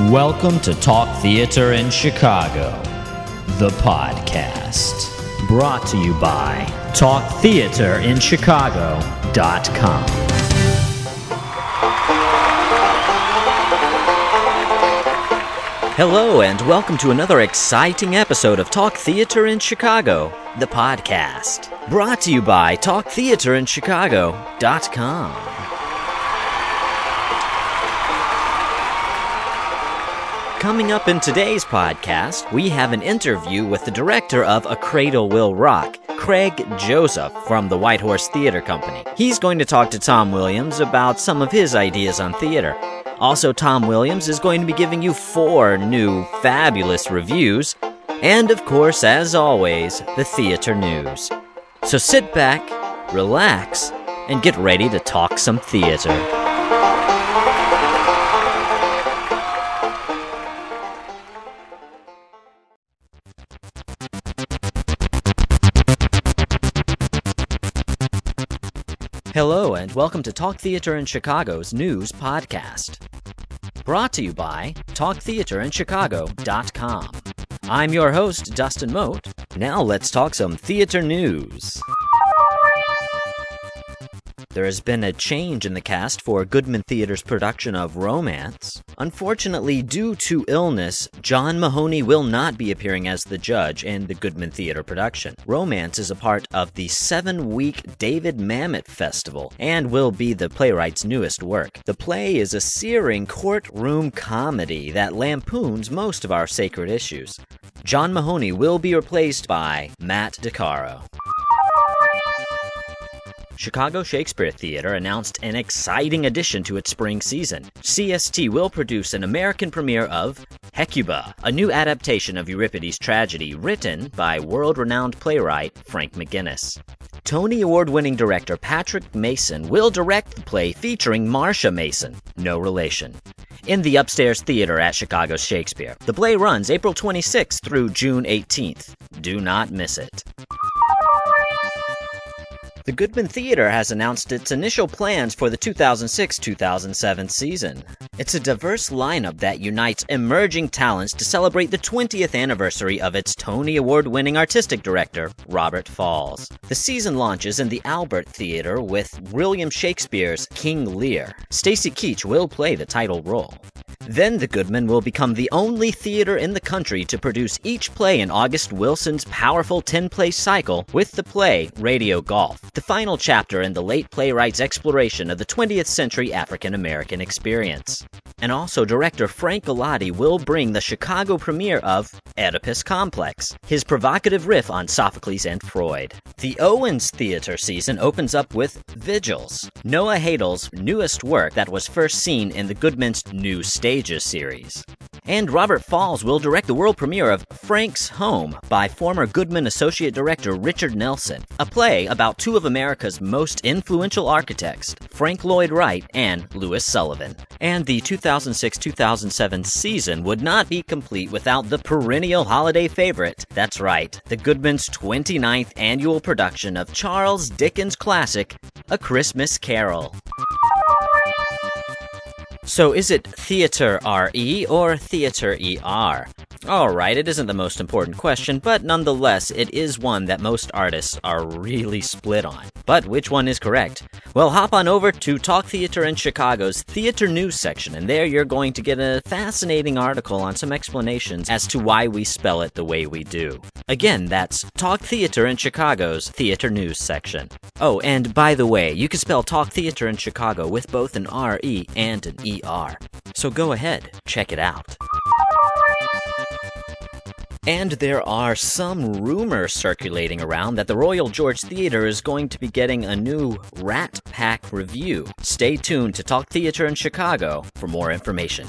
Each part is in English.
Welcome to Talk Theater in Chicago, the podcast. Brought to you by TalkTheaterInChicago.com. Hello, and welcome to another exciting episode of Talk Theater in Chicago, the podcast. Brought to you by TalkTheaterInChicago.com. Coming up in today's podcast, we have an interview with the director of A Cradle Will Rock, Craig Joseph from the White Horse Theater Company. He's going to talk to Tom Williams about some of his ideas on theater. Also, Tom Williams is going to be giving you 4 new fabulous reviews, and of course, as always, the theater news. So sit back, relax, and get ready to talk some theater. Hello, and welcome to Talk Theater in Chicago's news podcast. Brought to you by TalkTheaterInChicago.com. I'm your host, Dustin Mote. Now let's talk some theater news. There has been a change in the cast for Goodman Theater's production of Romance. Unfortunately, due to illness, John Mahoney will not be appearing as the judge in the Goodman Theater production. Romance is a part of the 7-week David Mamet Festival and will be the playwright's newest work. The play is a searing courtroom comedy that lampoons most of our sacred issues. John Mahoney will be replaced by Matt DeCaro. Chicago Shakespeare Theater announced an exciting addition to its spring season. CST will produce an American premiere of Hecuba, a new adaptation of Euripides' tragedy written by world-renowned playwright Frank McGinnis. Tony Award-winning director Patrick Mason will direct the play featuring Marcia Mason, no relation, in the Upstairs Theater at Chicago Shakespeare. The play runs April 26th through June 18th. Do not miss it. The Goodman Theater has announced its initial plans for the 2006-2007 season. It's a diverse lineup that unites emerging talents to celebrate the 20th anniversary of its Tony Award-winning artistic director, Robert Falls. The season launches in the Albert Theater with William Shakespeare's King Lear. Stacy Keach will play the title role. Then the Goodman will become the only theater in the country to produce each play in August Wilson's powerful 10-play cycle with the play Radio Golf, the final chapter in the late playwright's exploration of the 20th century African-American experience. And also director Frank Galati will bring the Chicago premiere of Oedipus Complex, his provocative riff on Sophocles and Freud. The Owens Theater season opens up with Vigils, Noah Hadel's newest work that was first seen in the Goodman's New Stages series. And Robert Falls will direct the world premiere of Frank's Home by former Goodman Associate Director Richard Nelson, a play about 2 of America's most influential architects, Frank Lloyd Wright and Louis Sullivan. And the 2006-2007 season would not be complete without the perennial holiday favorite. That's right, the Goodman's 29th annual production of Charles Dickens' classic, A Christmas Carol. So is it Theater R-E or Theater E-R? Alright, it isn't the most important question, but nonetheless, it is one that most artists are really split on. But which one is correct? Well, hop on over to Talk Theater in Chicago's Theater News section, and there you're going to get a fascinating article on some explanations as to why we spell it the way we do. Again, that's Talk Theater in Chicago's Theater News section. Oh, and by the way, you can spell Talk Theater in Chicago with both an R-E and an E-R. So go ahead, check it out. And there are some rumors circulating around that the Royal George Theater is going to be getting a new Rat Pack review. Stay tuned to Talk Theater in Chicago for more information.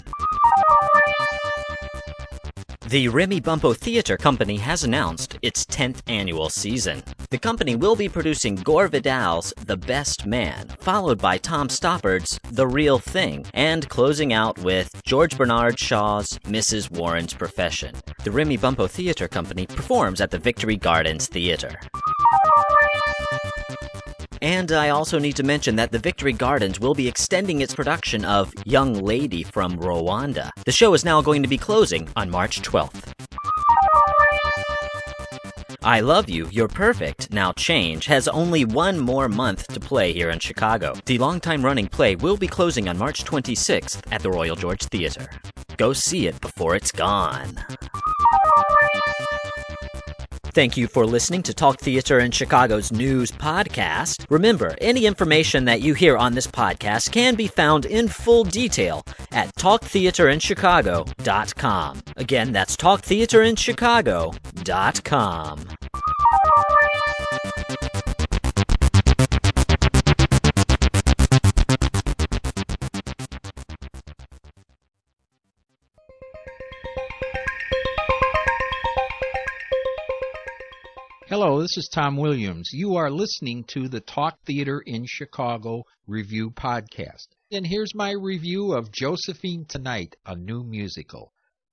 The Remy Bumpo Theater Company has announced its 10th annual season. The company will be producing Gore Vidal's The Best Man, followed by Tom Stoppard's The Real Thing, and closing out with George Bernard Shaw's Mrs. Warren's Profession. The Remy Bumpo Theater Company performs at the Victory Gardens Theater. And I also need to mention that the Victory Gardens will be extending its production of Young Lady from Rwanda. The show is now going to be closing on March 12th. I Love You, You're Perfect, Now Change has only one more month to play here in Chicago. The longtime-running play will be closing on March 26th at the Royal George Theatre. Go see it before it's gone. Thank you for listening to Talk Theater in Chicago's news podcast. Remember, any information that you hear on this podcast can be found in full detail at talktheaterinchicago.com. Again, that's talktheaterinchicago.com. Hello, this is Tom Williams. You are listening to the Talk Theater in Chicago Review Podcast. And here's my review of Josephine Tonight, a new musical.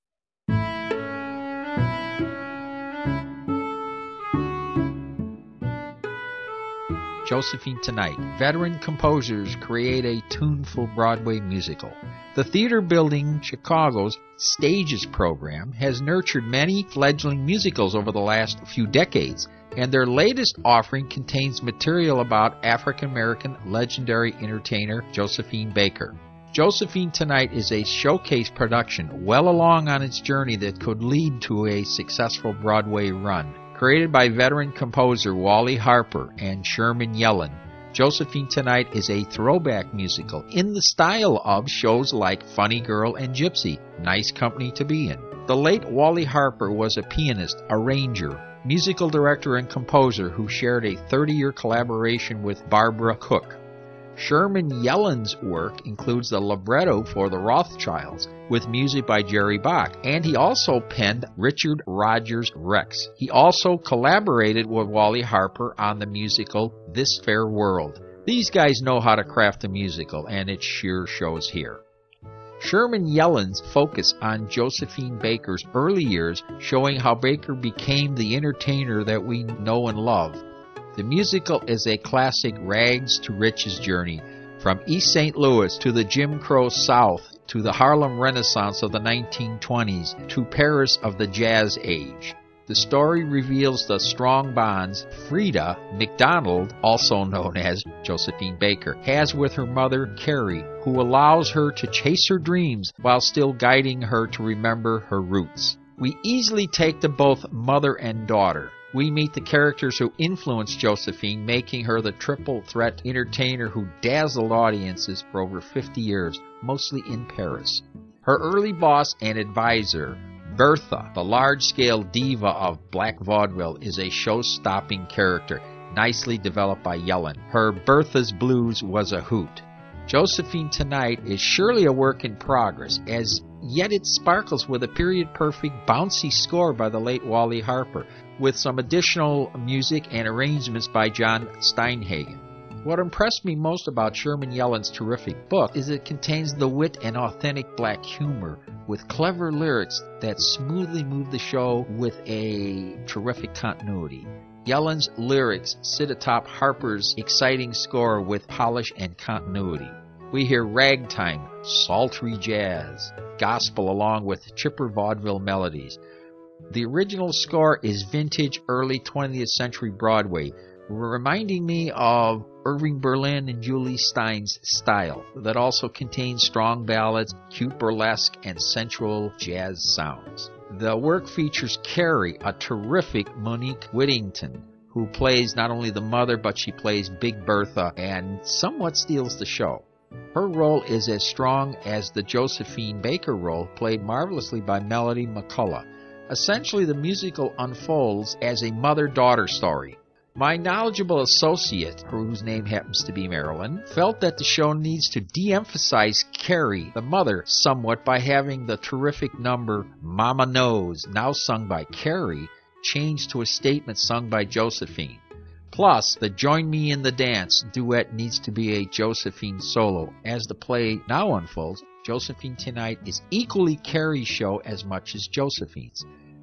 Josephine Tonight. Veteran composers create a tuneful Broadway musical. The Theater Building Chicago's Stages program has nurtured many fledgling musicals over the last few decades, and their latest offering contains material about African-American legendary entertainer Josephine Baker. Josephine Tonight is a showcase production well along on its journey that could lead to a successful Broadway run. Created by veteran composer Wally Harper and Sherman Yellen, Josephine Tonight is a throwback musical in the style of shows like Funny Girl and Gypsy, nice company to be in. The late Wally Harper was a pianist, arranger, musical director, and composer who shared a 30-year collaboration with Barbara Cook. Sherman Yellen's work includes the libretto for The Rothschilds, with music by Jerry Bach, and he also penned Richard Rodgers' Rex. He also collaborated with Wally Harper on the musical This Fair World. These guys know how to craft a musical, and it sure shows here. Sherman Yellen's focus on Josephine Baker's early years, showing how Baker became the entertainer that we know and love. The musical is a classic rags to riches journey, from East St. Louis to the Jim Crow South to the Harlem Renaissance of the 1920s to Paris of the Jazz Age. The story reveals the strong bonds Frida McDonald, also known as Josephine Baker, has with her mother Carrie, who allows her to chase her dreams while still guiding her to remember her roots. We easily take to both mother and daughter. We meet the characters who influenced Josephine, making her the triple threat entertainer who dazzled audiences for over 50 years, mostly in Paris. Her early boss and advisor, Bertha, the large-scale diva of black vaudeville, is a show-stopping character, nicely developed by Yellen. Her Bertha's Blues was a hoot. Josephine Tonight is surely a work in progress, as yet it sparkles with a period-perfect, bouncy score by the late Wally Harper, with some additional music and arrangements by John Steinhagen. What impressed me most about Sherman Yellen's terrific book is it contains the wit and authentic black humor with clever lyrics that smoothly move the show with a terrific continuity. Yellen's lyrics sit atop Harper's exciting score with polish and continuity. We hear ragtime, sultry jazz, gospel along with chipper vaudeville melodies. The original score is vintage early 20th century Broadway, reminding me of Irving Berlin and Julie Stein's style that also contains strong ballads, cute burlesque, and sensual jazz sounds. The work features Carrie, a terrific Monique Whittington, who plays not only the mother, but she plays Big Bertha and somewhat steals the show. Her role is as strong as the Josephine Baker role, played marvelously by Melody McCullough. Essentially, the musical unfolds as a mother-daughter story. My knowledgeable associate, whose name happens to be Marilyn, felt that the show needs to de-emphasize Carrie, the mother, somewhat by having the terrific number Mama Knows, now sung by Carrie, changed to a statement sung by Josephine. Plus, the Join Me in the Dance duet needs to be a Josephine solo. As the play now unfolds, Josephine Tonight is equally Carrie's show as much as Josephine's.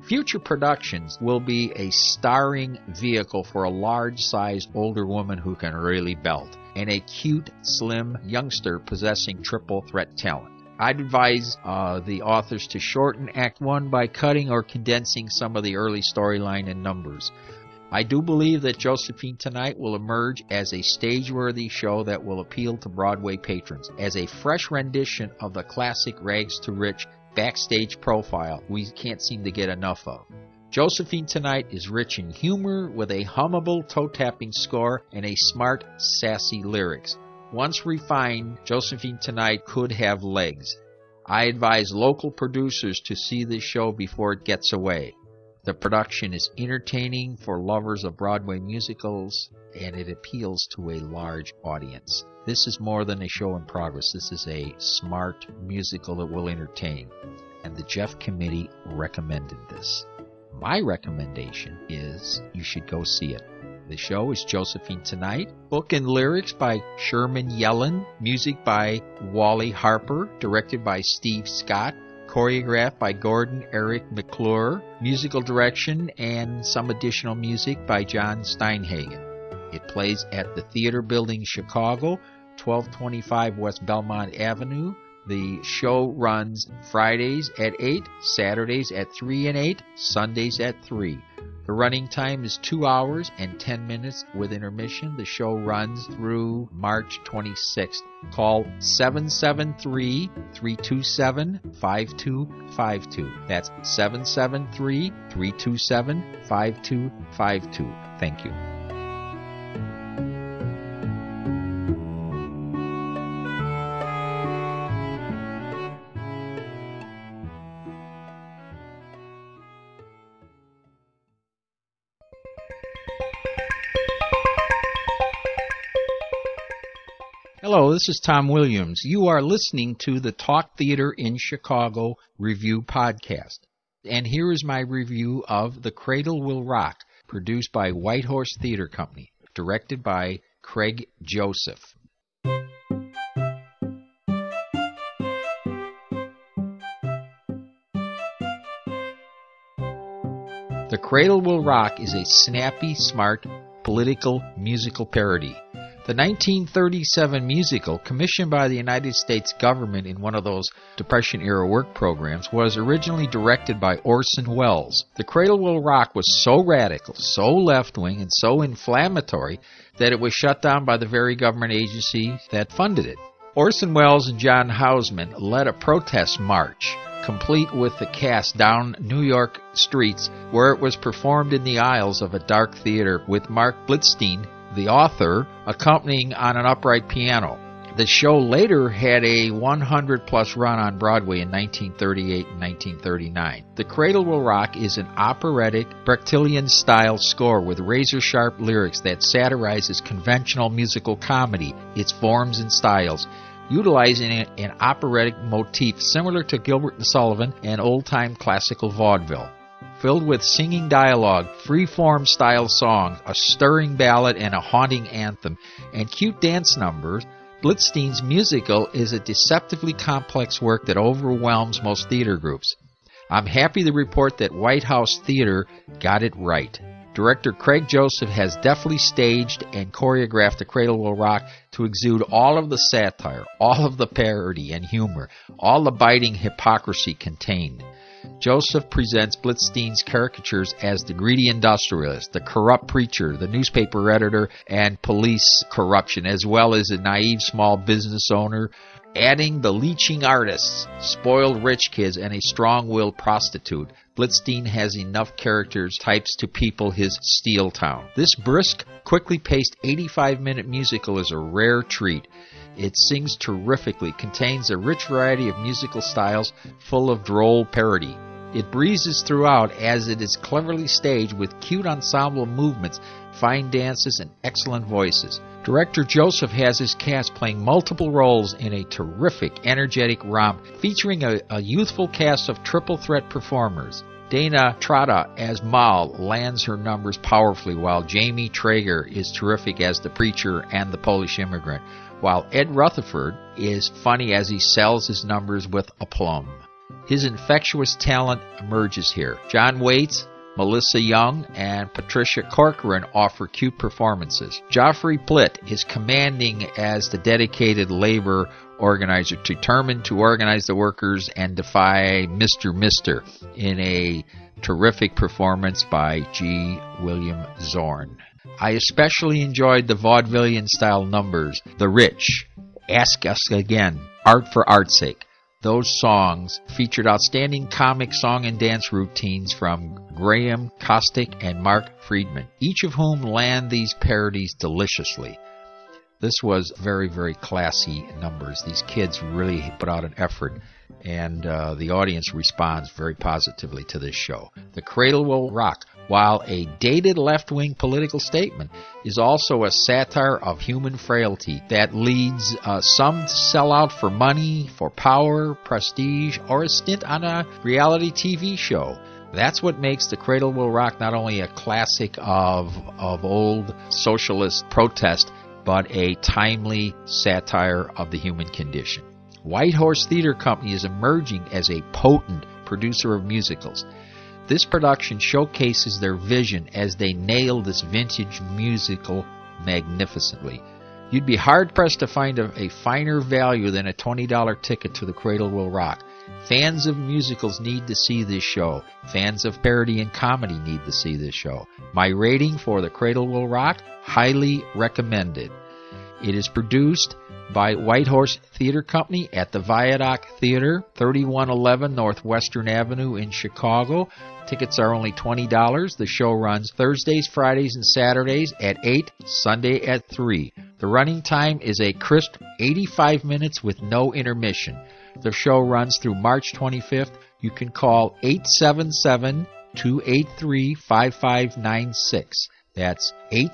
Future productions will be a starring vehicle for a large-sized older woman who can really belt, and a cute, slim youngster possessing triple threat talent. I'd advise the authors to shorten Act 1 by cutting or condensing some of the early storyline and numbers. I do believe that Josephine Tonight will emerge as a stage-worthy show that will appeal to Broadway patrons, as a fresh rendition of the classic Rags to Rich backstage profile we can't seem to get enough of. Josephine Tonight is rich in humor with a hummable, toe-tapping score and a smart, sassy lyrics. Once refined, Josephine Tonight could have legs. I advise local producers to see this show before it gets away. The production is entertaining for lovers of Broadway musicals, and it appeals to a large audience. This is more than a show in progress. This is a smart musical that will entertain. And the Jeff Committee recommended this. My recommendation is you should go see it. The show is Josephine Tonight. Book and lyrics by Sherman Yellen. Music by Wally Harper. Directed by Steve Scott. Choreographed by Gordon Eric McClure. Musical direction and some additional music by John Steinhagen. It plays at the Theater Building, Chicago, 1225 West Belmont Avenue. The show runs Fridays at 8, Saturdays at 3 and 8, Sundays at 3. The running time is 2 hours and 10 minutes with intermission. The show runs through March 26th. Call 773-327-5252. That's 773-327-5252. Thank you. Hello, this is Tom Williams. You are listening to the Talk Theater in Chicago Review Podcast. And here is my review of The Cradle Will Rock, produced by White Horse Theater Company, directed by Craig Joseph. The Cradle Will Rock is a snappy, smart, political musical parody. The 1937 musical, commissioned by the United States government in one of those Depression-era work programs, was originally directed by Orson Welles. The Cradle Will Rock was so radical, so left-wing, and so inflammatory that it was shut down by the very government agency that funded it. Orson Welles and John Houseman led a protest march, complete with the cast down New York streets, where it was performed in the aisles of a dark theater with Mark Blitzstein, the author, accompanying on an upright piano. The show later had a 100-plus run on Broadway in 1938 and 1939. The Cradle Will Rock is an operatic, Brechtian-style score with razor-sharp lyrics that satirizes conventional musical comedy, its forms and styles, utilizing an operatic motif similar to Gilbert and Sullivan and old-time classical vaudeville. Filled with singing dialogue, free-form style songs, a stirring ballad and a haunting anthem, and cute dance numbers, Blitzstein's musical is a deceptively complex work that overwhelms most theater groups. I'm happy to report that White House Theater got it right. Director Craig Joseph has deftly staged and choreographed The Cradle Will Rock to exude all of the satire, all of the parody and humor, all the biting hypocrisy contained. Joseph presents Blitzstein's caricatures as the greedy industrialist, the corrupt preacher, the newspaper editor, and police corruption, as well as a naive small business owner, adding the leeching artists, spoiled rich kids, and a strong-willed prostitute. Blitzstein has enough characters types to people his steel town. This brisk, quickly paced 85-minute musical is a rare treat. It sings terrifically, contains a rich variety of musical styles full of droll parody. It breezes throughout as it is cleverly staged with cute ensemble movements, fine dances, and excellent voices. Director Joseph has his cast playing multiple roles in a terrific, energetic romp featuring a youthful cast of triple threat performers. Dana Trotta as Mal lands her numbers powerfully, while Jamie Traeger is terrific as the preacher and the Polish immigrant, while Ed Rutherford is funny as he sells his numbers with aplomb. His infectious talent emerges here. John Waits, Melissa Young, and Patricia Corcoran offer cute performances. Joffrey Plitt is commanding as the dedicated labor organizer, determined to organize the workers and defy Mr. Mister in a terrific performance by G. William Zorn. I especially enjoyed the vaudevillian-style numbers, The Rich, Ask Us Again, Art for Art's Sake. Those songs featured outstanding comic song and dance routines from Graham Cosstick and Mark Friedman, each of whom land these parodies deliciously. This was very, very classy numbers. These kids really put out an effort, and the audience responds very positively to this show. The Cradle Will Rock, while a dated left-wing political statement, is also a satire of human frailty that leads some to sell out for money, for power, prestige, or a stint on a reality TV show. That's what makes The Cradle Will Rock not only a classic of old socialist protest, but a timely satire of the human condition. White Horse Theater Company is emerging as a potent producer of musicals. This production showcases their vision as they nail this vintage musical magnificently. You'd be hard-pressed to find a finer value than a $20 ticket to The Cradle Will Rock. Fans of musicals need to see this show. Fans of parody and comedy need to see this show. My rating for The Cradle Will Rock, highly recommended. It is produced by White Horse Theater Company at the Viaduct Theater, 3111 Northwestern Avenue in Chicago. Tickets are only $20. The show runs Thursdays, Fridays, and Saturdays at 8, Sunday at 3. The running time is a crisp 85 minutes with no intermission. The show runs through March 25th. You can call 877-283-5596. That's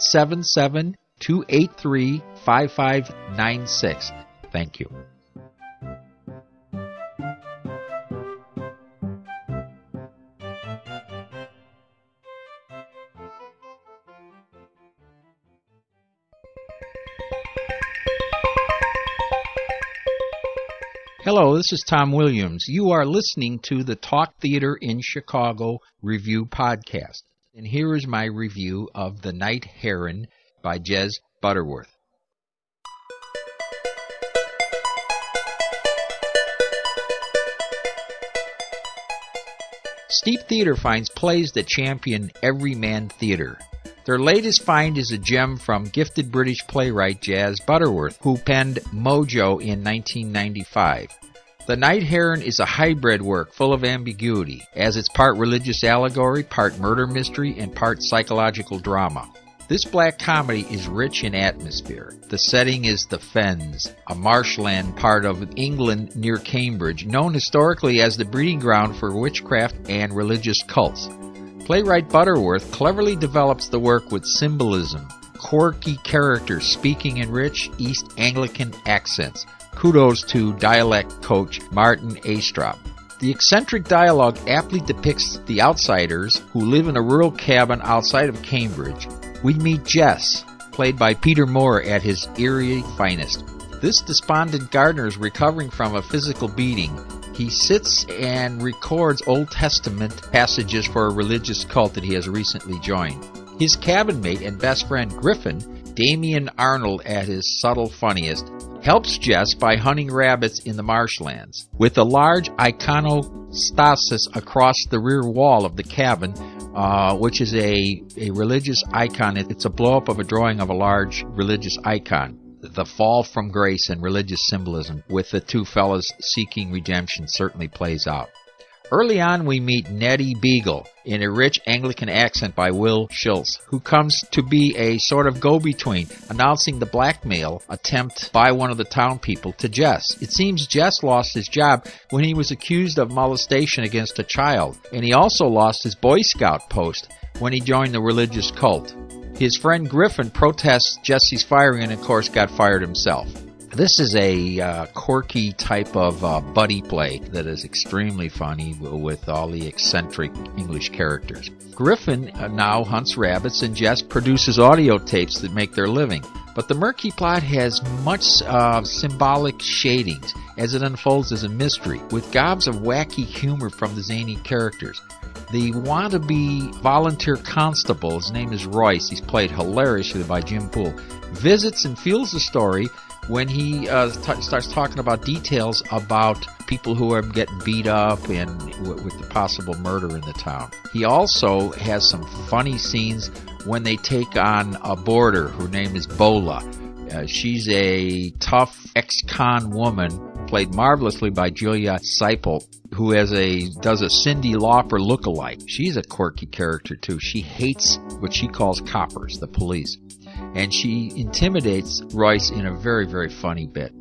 877-283-5596. Thank you. Hello, this is Tom Williams. You are listening to the Talk Theater in Chicago Review Podcast. And here is my review of The Night Heron by Jez Butterworth. Steep Theater finds plays that champion everyman theater. Their latest find is a gem from gifted British playwright Jez Butterworth, who penned Mojo in 1995. The Night Heron is a hybrid work full of ambiguity, as it's part religious allegory, part murder mystery, and part psychological drama. This black comedy is rich in atmosphere. The setting is the Fens, a marshland part of England near Cambridge, known historically as the breeding ground for witchcraft and religious cults. Playwright Butterworth cleverly develops the work with symbolism, quirky characters speaking in rich East Anglican accents. Kudos to dialect coach Martin Astrop. The eccentric dialogue aptly depicts the outsiders who live in a rural cabin outside of Cambridge. We meet Jess, played by Peter Moore at his eerie finest. This despondent gardener is recovering from a physical beating. He sits and records Old Testament passages for a religious cult that he has recently joined. His cabin mate and best friend Griffin, Damien Arnold at his subtle funniest, helps Jess by hunting rabbits in the marshlands. With a large iconostasis across the rear wall of the cabin, which is a religious icon. It's a blow-up of a drawing of a large religious icon. The fall from grace and religious symbolism with the two fellas seeking redemption certainly plays out. Early on, we meet Nettie Beagle in a rich Anglican accent by Will Schultz, who comes to be a sort of go-between, announcing the blackmail attempt by one of the town people to Jess. It seems Jess lost his job when he was accused of molestation against a child, and he also lost his Boy Scout post when he joined the religious cult. His friend Griffin protests Jesse's firing and, of course, got fired himself. This is a quirky type of buddy play that is extremely funny with all the eccentric English characters. Griffin now hunts rabbits and Jess produces audio tapes that make their living. But the murky plot has much symbolic shadings as it unfolds as a mystery, with gobs of wacky humor from the zany characters. The wannabe volunteer constable, his name is Royce, he's played hilariously by Jim Poole, visits and feels the story when he starts talking about details about people who are getting beat up and with the possible murder in the town. He also has some funny scenes when they take on a boarder. Her name is Bola. She's a tough ex-con woman, played marvelously by Julia Seipel, who does a Cyndi Lauper lookalike. She's a quirky character too. She hates what she calls coppers, the police, and she intimidates Royce in a very, very funny bit.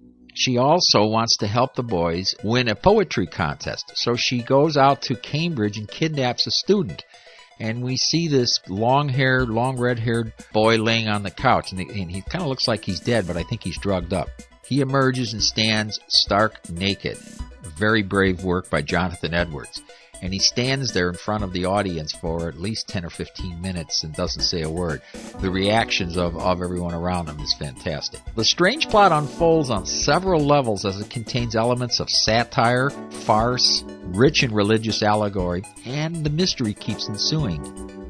She also wants to help the boys win a poetry contest, so she goes out to Cambridge and kidnaps a student. And we see this long red-haired boy laying on the couch, and he kind of looks like he's dead, but I think he's drugged up. He emerges and stands stark naked. Very brave work by Jonathan Edwards. And he stands there in front of the audience for at least 10 or 15 minutes and doesn't say a word. The reactions of everyone around him is fantastic. The strange plot unfolds on several levels as it contains elements of satire, farce, rich in religious allegory, and the mystery keeps ensuing.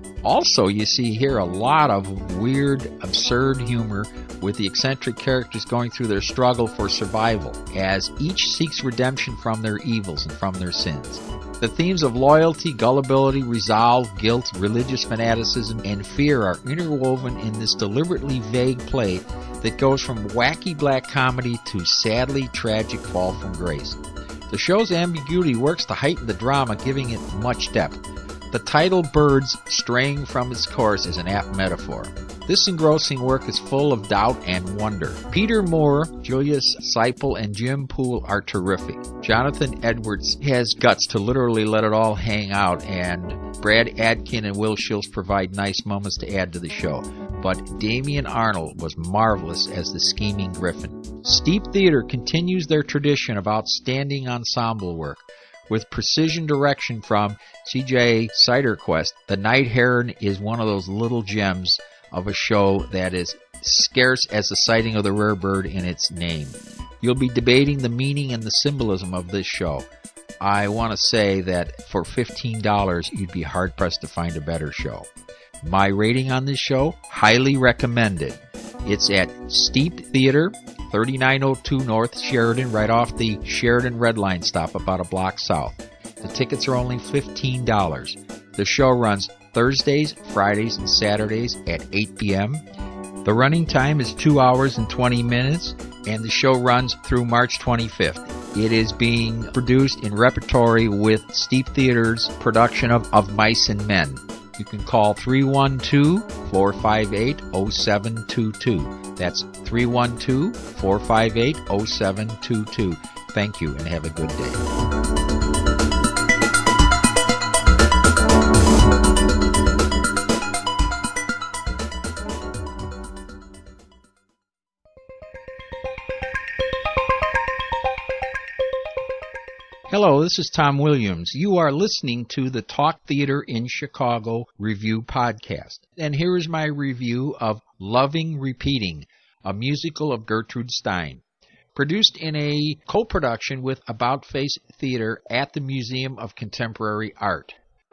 Also, you see here a lot of weird, absurd humor with the eccentric characters going through their struggle for survival, as each seeks redemption from their evils and from their sins. The themes of loyalty, gullibility, resolve, guilt, religious fanaticism, and fear are interwoven in this deliberately vague play that goes from wacky black comedy to sadly tragic fall from grace. The show's ambiguity works to heighten the drama, giving it much depth. The title Birds straying from its course is an apt metaphor. This engrossing work is full of doubt and wonder. Peter Moore, Julius Seipel, and Jim Poole are terrific. Jonathan Edwards has guts to literally let it all hang out, and Brad Adkin and Will Shields provide nice moments to add to the show. But Damian Arnold was marvelous as the scheming Griffin. Steep Theater continues their tradition of outstanding ensemble work. With precision direction from C.J. Siderquist, The Night Heron is one of those little gems of a show that is scarce as the sighting of the rare bird in its name. You'll be debating the meaning and the symbolism of this show. I want to say that for $15, you'd be hard-pressed to find a better show. My rating on this show, highly recommended. It's at Steep Theater, 3902 North Sheridan, right off the Sheridan Red Line stop about a block south. The tickets are only $15. The show runs Thursdays, Fridays, and Saturdays at 8 p.m. The running time is 2 hours and 20 minutes, and the show runs through March 25th. It is being produced in repertory with Steep Theater's production of Mice and Men. You can call 312-458-0722. That's 312-458-0722. Thank you, and have a good day. Hello, this is Tom Williams. You are listening to the Talk Theater in Chicago Review podcast. And here is my review of Loving Repeating, a musical of Gertrude Stein. Produced in a co-production with About Face Theater at the Museum of Contemporary Art.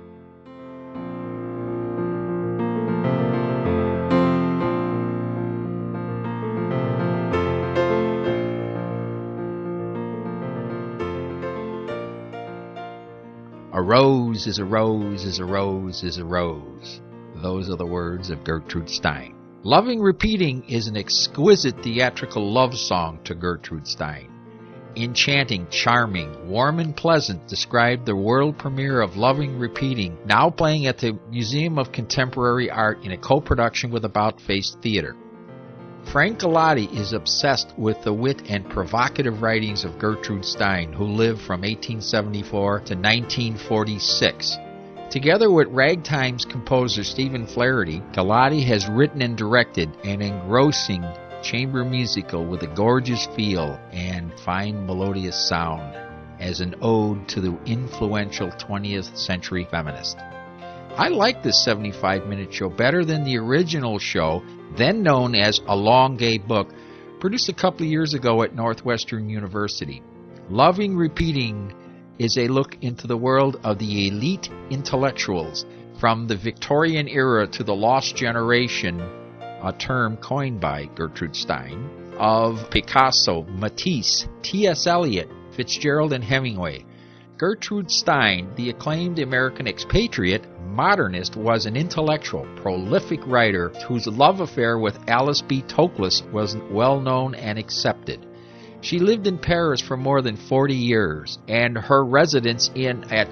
A rose is a rose is a rose is a rose. Those are the words of Gertrude Stein. Loving Repeating is an exquisite theatrical love song to Gertrude Stein. Enchanting, charming, warm and pleasant described the world premiere of Loving Repeating, now playing at the Museum of Contemporary Art in a co-production with About Face Theater. Frank Galati is obsessed with the wit and provocative writings of Gertrude Stein, who lived from 1874 to 1946. Together with Ragtime's composer Stephen Flaherty, Galati has written and directed an engrossing chamber musical with a gorgeous feel and fine melodious sound as an ode to the influential 20th century feminist. I like this 75-minute show better than the original show, then known as A Long Gay Book, produced a couple of years ago at Northwestern University. Loving Repeating is a look into the world of the elite intellectuals from the Victorian era to the lost generation, a term coined by Gertrude Stein, of Picasso, Matisse, T.S. Eliot, Fitzgerald, and Hemingway. Gertrude Stein, the acclaimed American expatriate modernist, was an intellectual, prolific writer whose love affair with Alice B. Toklas was well known and accepted. She lived in Paris for more than 40 years, and her residence at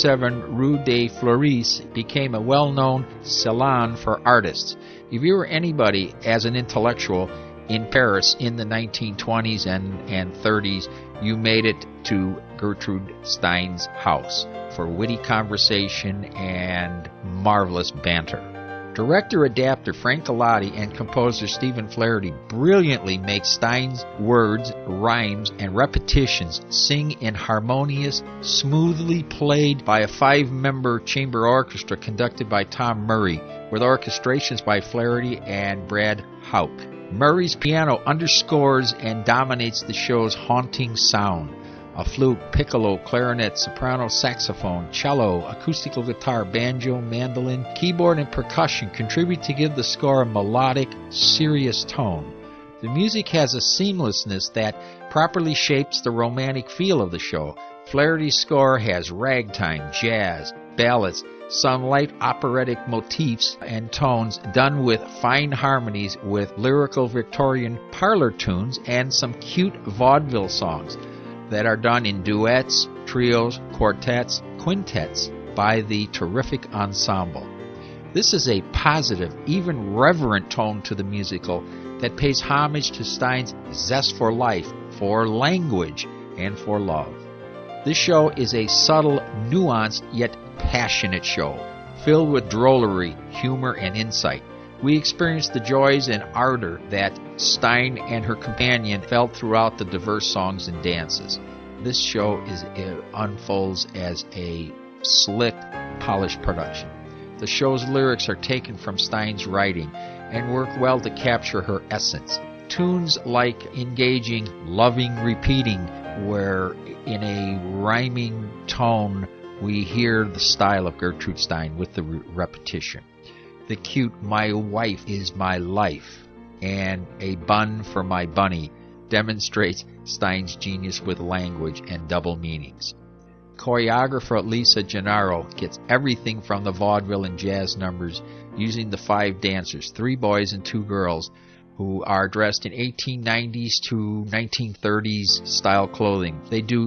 27 Rue des Fleuris became a well-known salon for artists. If you were anybody as an intellectual in Paris in the 1920s and 30s, you made it to Gertrude Stein's house for witty conversation and marvelous banter. Director-adapter Frank Galati and composer Stephen Flaherty brilliantly make Stein's words, rhymes, and repetitions sing in harmonious, smoothly played by a 5-member chamber orchestra conducted by Tom Murray, with orchestrations by Flaherty and Brad Houck. Murray's piano underscores and dominates the show's haunting sound. A flute, piccolo, clarinet, soprano, saxophone, cello, acoustical guitar, banjo, mandolin, keyboard, and percussion contribute to give the score a melodic, serious tone. The music has a seamlessness that properly shapes the romantic feel of the show. Flaherty's score has ragtime, jazz, ballads, some light operatic motifs and tones done with fine harmonies with lyrical Victorian parlor tunes, and some cute vaudeville songs that are done in duets, trios, quartets, quintets by the terrific ensemble. This is a positive, even reverent tone to the musical that pays homage to Stein's zest for life, for language, and for love. This show is a subtle, nuanced, yet passionate show, filled with drollery, humor, and insight. We experience the joys and ardor that Stein and her companion felt throughout the diverse songs and dances. This show unfolds as a slick, polished production. The show's lyrics are taken from Stein's writing and work well to capture her essence. Tunes like engaging, loving, repeating, where in a rhyming tone we hear the style of Gertrude Stein with the repetition. The cute "My wife is my life" and "A bun for my bunny" demonstrates Stein's genius with language and double meanings. Choreographer Lisa Gennaro gets everything from the vaudeville and jazz numbers using the 5 dancers, 3 boys and 2 girls, who are dressed in 1890s to 1930s style clothing. They do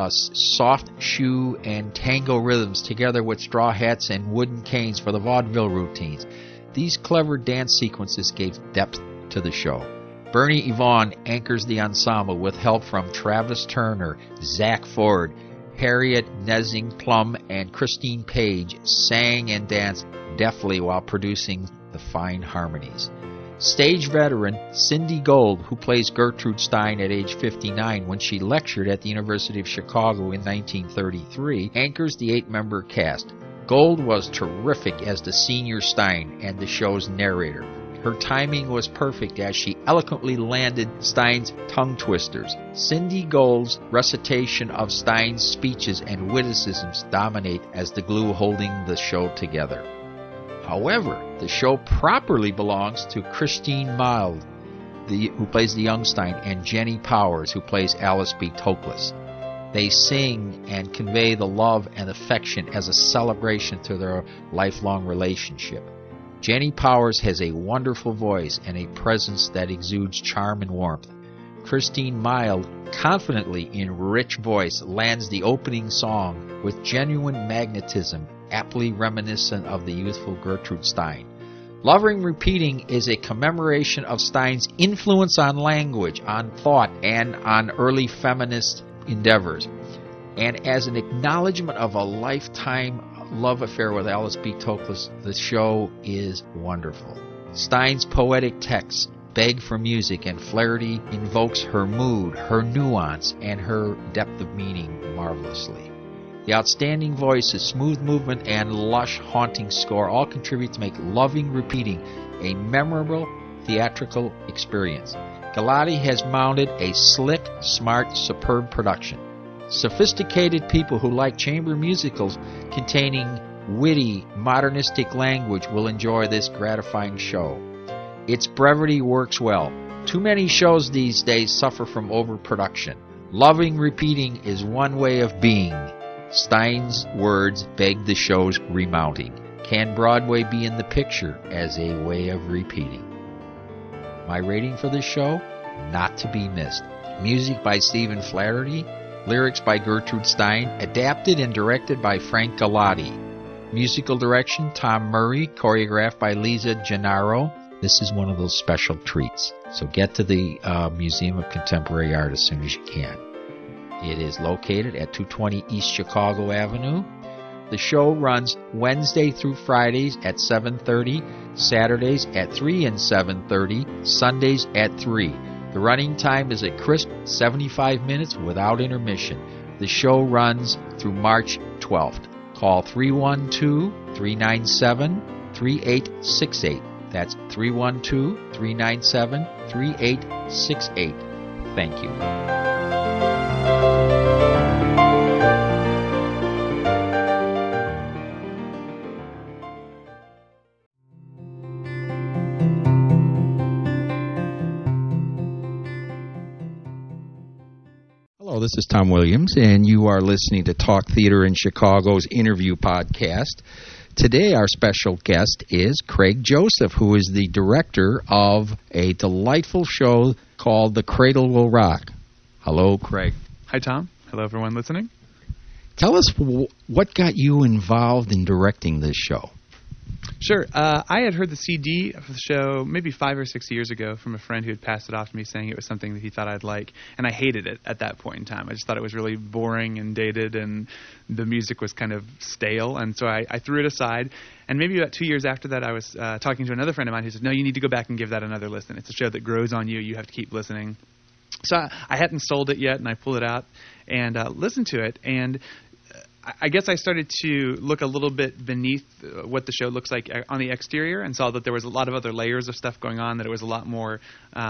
soft shoe and tango rhythms together with straw hats and wooden canes for the vaudeville routines. These clever dance sequences gave depth to the show. Bernie Yvonne anchors the ensemble with help from Travis Turner, Zach Ford, Harriet Nessing Plum, and Christine Page sang and danced deftly while producing the fine harmonies. Stage veteran Cindy Gold, who plays Gertrude Stein at age 59 when she lectured at the University of Chicago in 1933, anchors the 8-member cast. Gold was terrific as the senior Stein and the show's narrator. Her timing was perfect as she eloquently landed Stein's tongue twisters. Cindy Gold's recitation of Stein's speeches and witticisms dominate as the glue holding the show together. However, the show properly belongs to Christine Mild, who plays the young Stein, and Jenny Powers, who plays Alice B. Toklas. They sing and convey the love and affection as a celebration to their lifelong relationship. Jenny Powers has a wonderful voice and a presence that exudes charm and warmth. Christine Mild, confidently in rich voice, lands the opening song with genuine magnetism, aptly reminiscent of the youthful Gertrude Stein. Loving Repeating is a commemoration of Stein's influence on language, on thought, and on early feminist endeavors, and as an acknowledgement of a lifetime love affair with Alice B. Toklas. The show is wonderful. Stein's poetic texts beg for music, and Flaherty invokes her mood, her nuance, and her depth of meaning marvelously. The outstanding voices, smooth movement, and lush, haunting score all contribute to make Loving Repeating a memorable theatrical experience. Galati has mounted a slick, smart, superb production. Sophisticated people who like chamber musicals containing witty, modernistic language will enjoy this gratifying show. Its brevity works well. Too many shows these days suffer from overproduction. Loving Repeating is one way of being. Stein's words beg the show's remounting. Can Broadway be in the picture as a way of repeating? My rating for this show? Not to be missed. Music by Stephen Flaherty. Lyrics by Gertrude Stein. Adapted and directed by Frank Galati. Musical direction, Tom Murray. Choreographed by Lisa Gennaro. This is one of those special treats. So get to the Museum of Contemporary Art as soon as you can. It is located at 220 East Chicago Avenue. The show runs Wednesday through Fridays at 7:30, Saturdays at 3 and 7:30, Sundays at 3. The running time is a crisp 75 minutes without intermission. The show runs through March 12th. Call 312-397-3868. That's 312-397-3868. Thank you. Hello, this is Tom Williams, and you are listening to Talk Theater in Chicago's interview podcast. Today, our special guest is Craig Joseph, who is the director of a delightful show called The Cradle Will Rock. Hello, Craig. Hi, Tom. Hello, everyone listening. Tell us what got you involved in directing this show. Sure. I had heard the CD of the show maybe 5 or 6 years ago from a friend who had passed it off to me saying it was something that he thought I'd like, and I hated it at that point in time. I just thought it was really boring and dated, and the music was kind of stale, and so I threw it aside. And maybe about 2 years after that, I was talking to another friend of mine who said, no, you need to go back and give that another listen. It's a show that grows on you. You have to keep listening. So I hadn't sold it yet, and I pulled it out and listened to it, and I guess I started to look a little bit beneath what the show looks like on the exterior and saw that there was a lot of other layers of stuff going on, that it was a lot more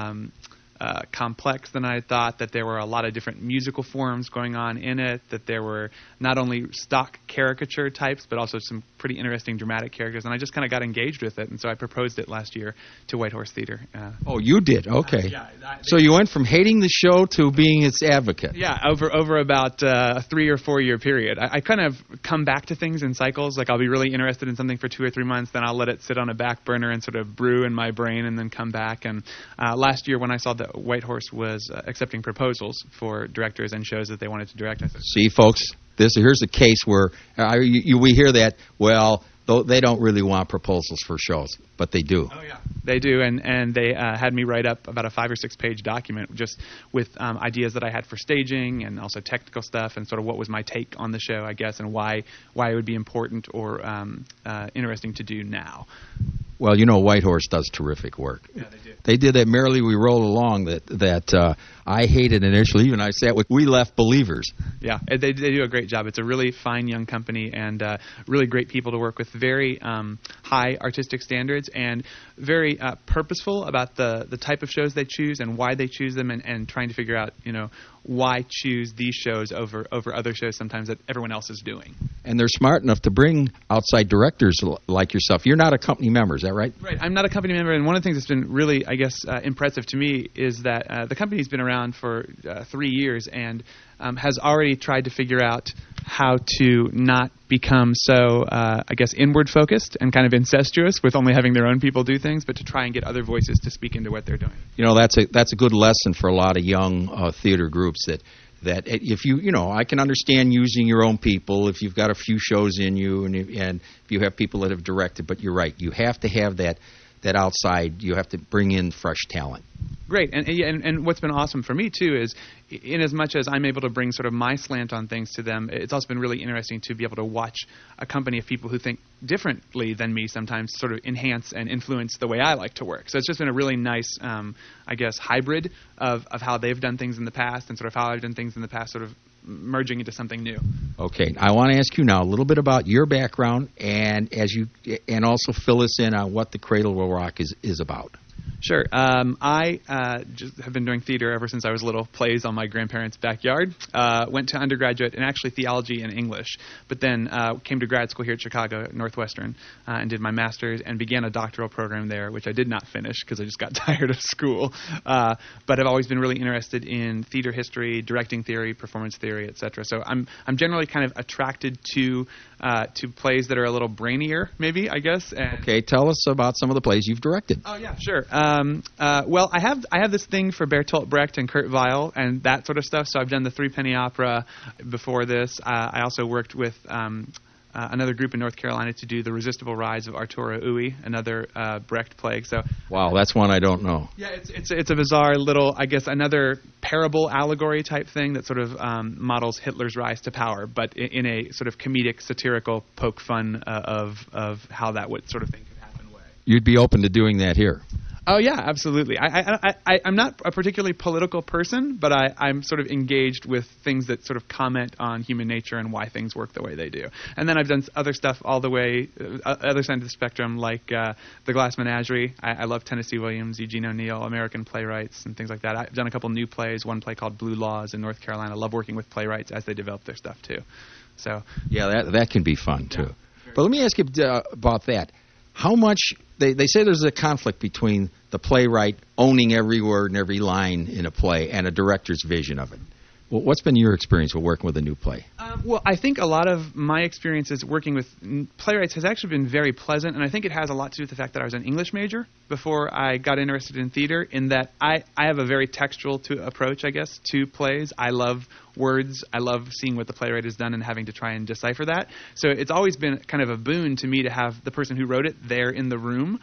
complex than I thought, that there were a lot of different musical forms going on in it, that there were not only stock caricature types, but also some pretty interesting dramatic characters, and I just kind of got engaged with it, and so I proposed it last year to White Horse Theater. Oh, you did? Okay. Yeah. So you went from hating the show to being its advocate. Yeah, over about a 3 or 4 year period. I kind of come back to things in cycles. Like I'll be really interested in something for 2 or 3 months, then I'll let it sit on a back burner and sort of brew in my brain and then come back. And last year when I saw that White Horse was accepting proposals for directors and shows that they wanted to direct, I said, see, folks, here's a case where we hear that, well, they don't really want proposals for shows, but they do. Oh, yeah. They do, and they had me write up about a 5 or 6 page document just with ideas that I had for staging and also technical stuff and sort of what was my take on the show, I guess, and why it would be important or interesting to do now. Well, you know, White Horse does terrific work. Yeah, they do. They did that Merrily We Roll Along that I hated initially. Even I sat with We Left Believers. Yeah, they do a great job. It's a really fine young company and really great people to work with, very high artistic standards and very purposeful about the type of shows they choose and why they choose them and trying to figure out, you know, why choose these shows over other shows sometimes that everyone else is doing. And they're smart enough to bring outside directors like yourself. You're not a company member, is that right? Right. I'm not a company member, and one of the things that's been really, I guess, impressive to me is that the company's been around for 3 years and has already tried to figure out how to not become so, I guess, inward-focused and kind of incestuous with only having their own people do things, but to try and get other voices to speak into what they're doing. You know, that's a good lesson for a lot of young theater groups that if you know, I can understand using your own people if you've got a few shows in you and if you have people that have directed, but you're right, you have to have that outside, you have to bring in fresh talent. Great, and what's been awesome for me too is, in as much as I'm able to bring sort of my slant on things to them, it's also been really interesting to be able to watch a company of people who think differently than me sometimes sort of enhance and influence the way I like to work. So it's just been a really nice, I guess, hybrid of how they've done things in the past and sort of how I've done things in the past, sort of merging into something new. Okay, I want to ask you now a little bit about your background, and also fill us in on what the Cradle Will Rock is about. Sure. I just have been doing theater ever since I was little, plays on my grandparents' backyard. Went to undergraduate in actually theology and English, but then came to grad school here at Chicago at Northwestern and did my master's and began a doctoral program there, which I did not finish because I just got tired of school. But I've always been really interested in theater history, directing theory, performance theory, etc. So I'm generally kind of attracted to plays that are a little brainier, maybe, I guess. And okay, tell us about some of the plays you've directed. Oh yeah, sure. Well, I have this thing for Bertolt Brecht and Kurt Weill and that sort of stuff. So I've done the Three Penny Opera before this. I also worked with another group in North Carolina to do The Resistible Rise of Arturo Ui, another Brecht play. So wow, that's one I don't know. Yeah, it's a bizarre little, I guess, another parable allegory type thing that sort of models Hitler's rise to power, but in a sort of comedic, satirical poke fun of how that would sort of thing could happen way. You'd be open to doing that here? Oh yeah, absolutely. I'm not a particularly political person, but I'm sort of engaged with things that sort of comment on human nature and why things work the way they do. And then I've done other stuff all the way other side of the spectrum, like The Glass Menagerie. I love Tennessee Williams, Eugene O'Neill, American playwrights, and things like that. I've done a couple new plays. One play called Blue Laws in North Carolina. I love working with playwrights as they develop their stuff too. So yeah, that can be fun too. Yeah, but let me ask you about that. How much they say there's a conflict between the playwright owning every word and every line in a play and a director's vision of it. Well, what's been your experience with working with a new play? Well, I think a lot of my experiences working with playwrights has actually been very pleasant, and I think it has a lot to do with the fact that I was an English major before I got interested in theater, in that I have a very textual approach, I guess, to plays. I love words. I love seeing what the playwright has done and having to try and decipher that. So it's always been kind of a boon to me to have the person who wrote it there in the room.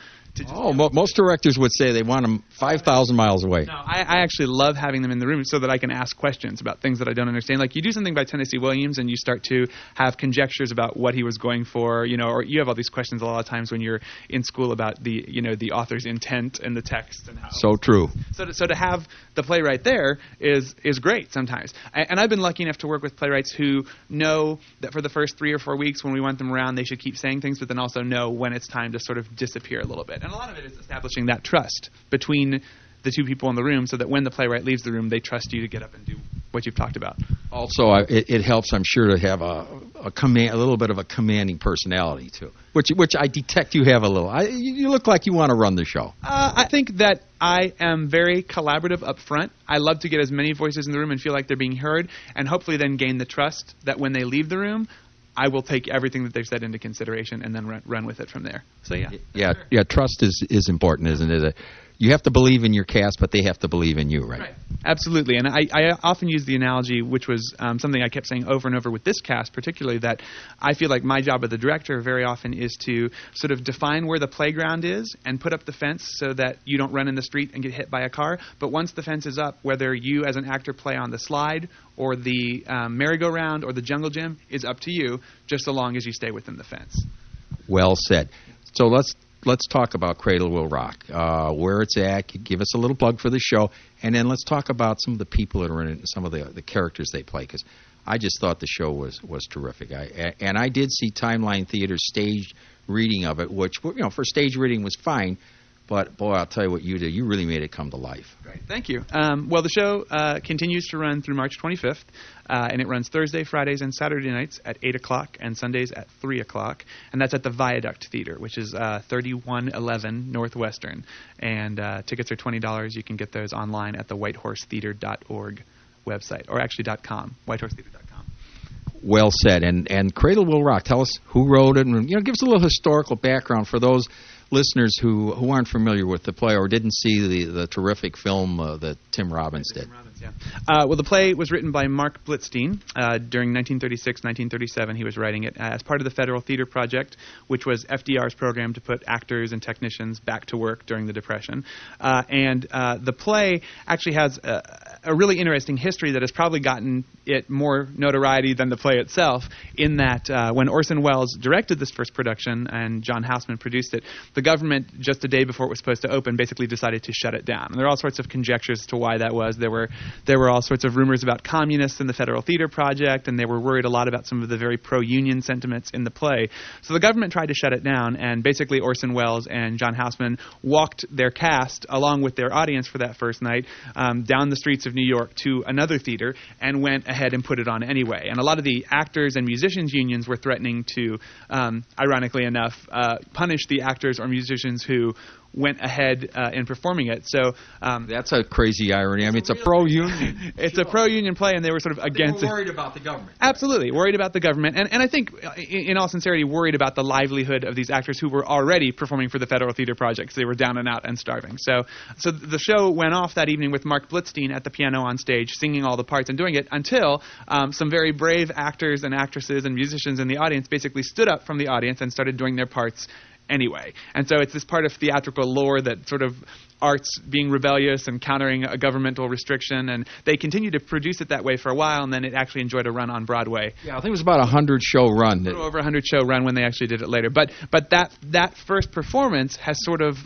Most directors would say they want them 5,000 miles away. No, I actually love having them in the room so that I can ask questions about things that I don't understand. Like you do something by Tennessee Williams and you start to have conjectures about what he was going for, or you have all these questions a lot of times when you're in school about the author's intent and the text and how. So true. So to have the playwright there is great sometimes. And I've been lucky enough to work with playwrights who know that for the first 3 or 4 weeks when we want them around, they should keep saying things, but then also know when it's time to sort of disappear a little bit. And a lot of it is establishing that trust between the two people in the room so that when the playwright leaves the room, they trust you to get up and do what you've talked about. Also, it helps, I'm sure, to have a little bit of a commanding personality, too, which I detect you have a little. You look like you want to run the show. I think that I am very collaborative up front. I love to get as many voices in the room and feel like they're being heard, and hopefully then gain the trust that when they leave the room, I will take everything that they've said into consideration and then run with it from there. So yeah. Trust is important, isn't it? You have to believe in your cast, but they have to believe in you, right? Right. Absolutely. And I often use the analogy, which was something I kept saying over and over with this cast, particularly, that I feel like my job as the director very often is to sort of define where the playground is and put up the fence so that you don't run in the street and get hit by a car. But once the fence is up, whether you as an actor play on the slide or the merry-go-round or the jungle gym is up to you, just so long as you stay within the fence. Well said. So let's talk about Cradle Will Rock, where it's at. Give us a little plug for the show, and then let's talk about some of the people that are in it and some of the characters they play, because I just thought the show was terrific. I did see Timeline Theater's stage reading of it, which for stage reading was fine, but boy, I'll tell you what you did. You really made it come to life. Great. Thank you. Well, the show continues to run through March 25th, and it runs Thursday, Fridays, and Saturday nights at 8 o'clock and Sundays at 3 o'clock, and that's at the Viaduct Theater, which is 3111 Northwestern, and tickets are $20. You can get those online at the whitehorsetheater.org website, or actually .com, whitehorsetheater.com. Well said. And Cradle Will Rock, tell us who wrote it, and give us a little historical background for those listeners who aren't familiar with the play or didn't see the terrific film that Tim Robbins did. Well, the play was written by Mark Blitzstein during 1936, 1937. He was writing it as part of the Federal Theater Project, which was FDR's program to put actors and technicians back to work during the Depression. And the play actually has a really interesting history that has probably gotten it more notoriety than the play itself, in that when Orson Welles directed this first production and John Houseman produced it, the government, just a day before it was supposed to open, basically decided to shut it down. And there are all sorts of conjectures as to why that was. There were There were all sorts of rumors about communists in the Federal Theater Project, and they were worried a lot about some of the very pro-union sentiments in the play. So the government tried to shut it down, and basically Orson Welles and John Houseman walked their cast, along with their audience for that first night, down the streets of New York to another theater and went ahead and put it on anyway. And a lot of the actors and musicians unions were threatening to, ironically enough, punish the actors or musicians who went ahead in performing it. So that's a crazy irony. I mean, it's a pro-union. It's a pro-union play, and they were sort of against it. Worried about the government. Absolutely, worried about the government, and I think, in all sincerity, worried about the livelihood of these actors who were already performing for the Federal Theater Project, because they were down and out and starving. So the show went off that evening with Mark Blitzstein at the piano on stage, singing all the parts and doing it until some very brave actors and actresses and musicians in the audience basically stood up from the audience and started doing their parts anyway. And so it's this part of theatrical lore that sort of arts being rebellious and countering a governmental restriction, and they continued to produce it that way for a while, and then it actually enjoyed a run on Broadway. Yeah, I think it was about a 100-show run. A little over a 100-show run when they actually did it later. But that first performance has sort of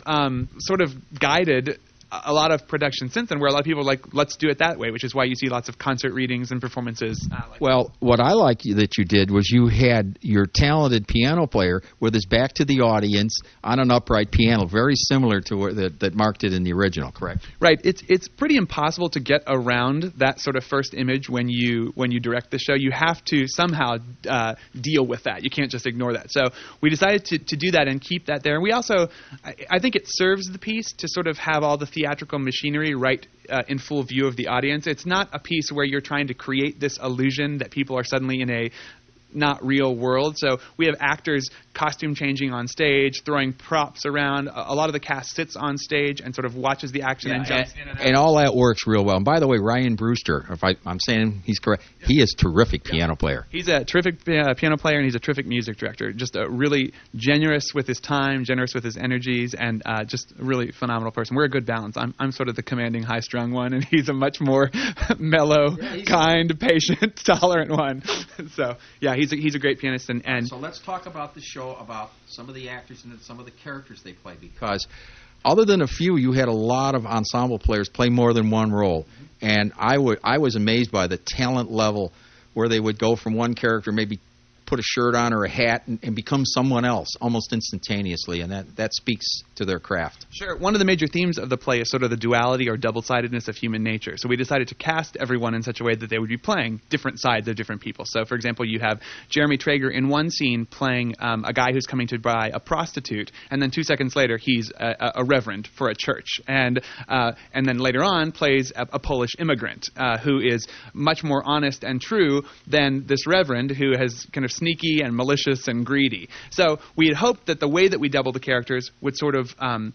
guided a lot of production since then, where a lot of people are like, let's do it that way, which is why you see lots of concert readings and performances. Well, what I like that you did was you had your talented piano player with his back to the audience on an upright piano, very similar to that Mark did in the original, correct? Right. It's pretty impossible to get around that sort of first image when you direct the show. You have to somehow deal with that. You can't just ignore that. So we decided to do that and keep that there. And we also, I think it serves the piece to sort of have all the theatrical machinery right in full view of the audience. It's not a piece where you're trying to create this illusion that people are suddenly in a not real world. So we have actors costume changing on stage, throwing props around. A lot of the cast sits on stage and sort of watches the action and jumps in and out. And all that works real well. And by the way, Ryan Brewster, if I'm saying he's correct, he is a terrific piano player. He's a terrific piano player, and he's a terrific music director. Just a really generous with his time, generous with his energies, and just a really phenomenal person. We're a good balance. I'm sort of the commanding, high-strung one, and he's a much more mellow, kind, patient, tolerant one. So, yeah, he's a great pianist. And so let's talk about the show, about some of the actors and some of the characters they play, because other than a few, you had a lot of ensemble players play more than one role. And I was amazed by the talent level where they would go from one character, maybe put a shirt on or a hat and become someone else almost instantaneously, and that speaks to their craft. Sure. One of the major themes of the play is sort of the duality or double-sidedness of human nature. So we decided to cast everyone in such a way that they would be playing different sides of different people. So, for example, you have Jeremy Traeger in one scene playing a guy who's coming to buy a prostitute, and then 2 seconds later he's a reverend for a church, and then later on plays a Polish immigrant who is much more honest and true than this reverend who has kind of sneaky and malicious and greedy. So we had hoped that the way that we doubled the characters would sort of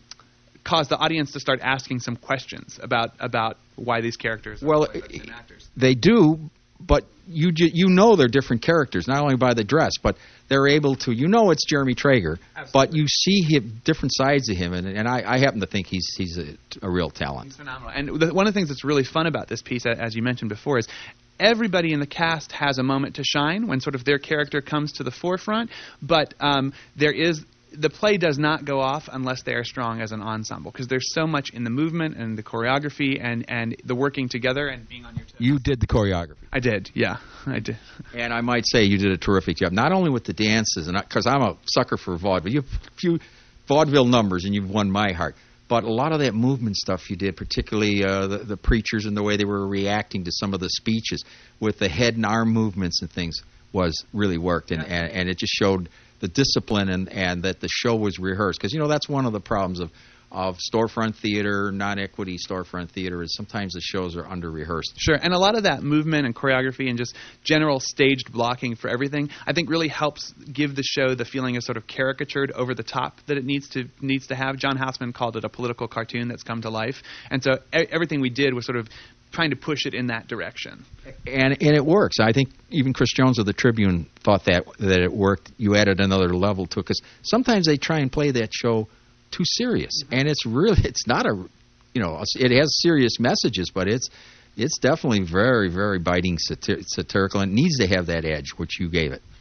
cause the audience to start asking some questions about why these characters are actors. They do, but you know they're different characters, not only by the dress, but they're able to, it's Jeremy Traeger, absolutely, but you see different sides of him, and I happen to think he's a real talent. He's phenomenal. And one of the things that's really fun about this piece, as you mentioned before, is everybody in the cast has a moment to shine when sort of their character comes to the forefront, but the play does not go off unless they are strong as an ensemble, because there's so much in the movement and the choreography and the working together and being on your toes. You did the choreography. I did, yeah, I did. And I might say you did a terrific job, not only with the dances, and because I'm a sucker for vaudeville. You have a few vaudeville numbers, and you've won my heart. But a lot of that movement stuff you did, particularly the preachers and the way they were reacting to some of the speeches with the head and arm movements and things, was really worked. And it just showed the discipline and that the show was rehearsed. Because, that's one of the problems of storefront theater, non-equity storefront theater, is sometimes the shows are under-rehearsed. Sure, and a lot of that movement and choreography and just general staged blocking for everything, I think really helps give the show the feeling of sort of caricatured over the top that it needs to have. John Houseman called it a political cartoon that's come to life, and so everything we did was sort of trying to push it in that direction. And it works. I think even Chris Jones of the Tribune thought that it worked. You added another level to it, because sometimes they try and play that show too serious, and it's not it has serious messages, but it's definitely very, very biting, satirical, and it needs to have that edge, which you gave it.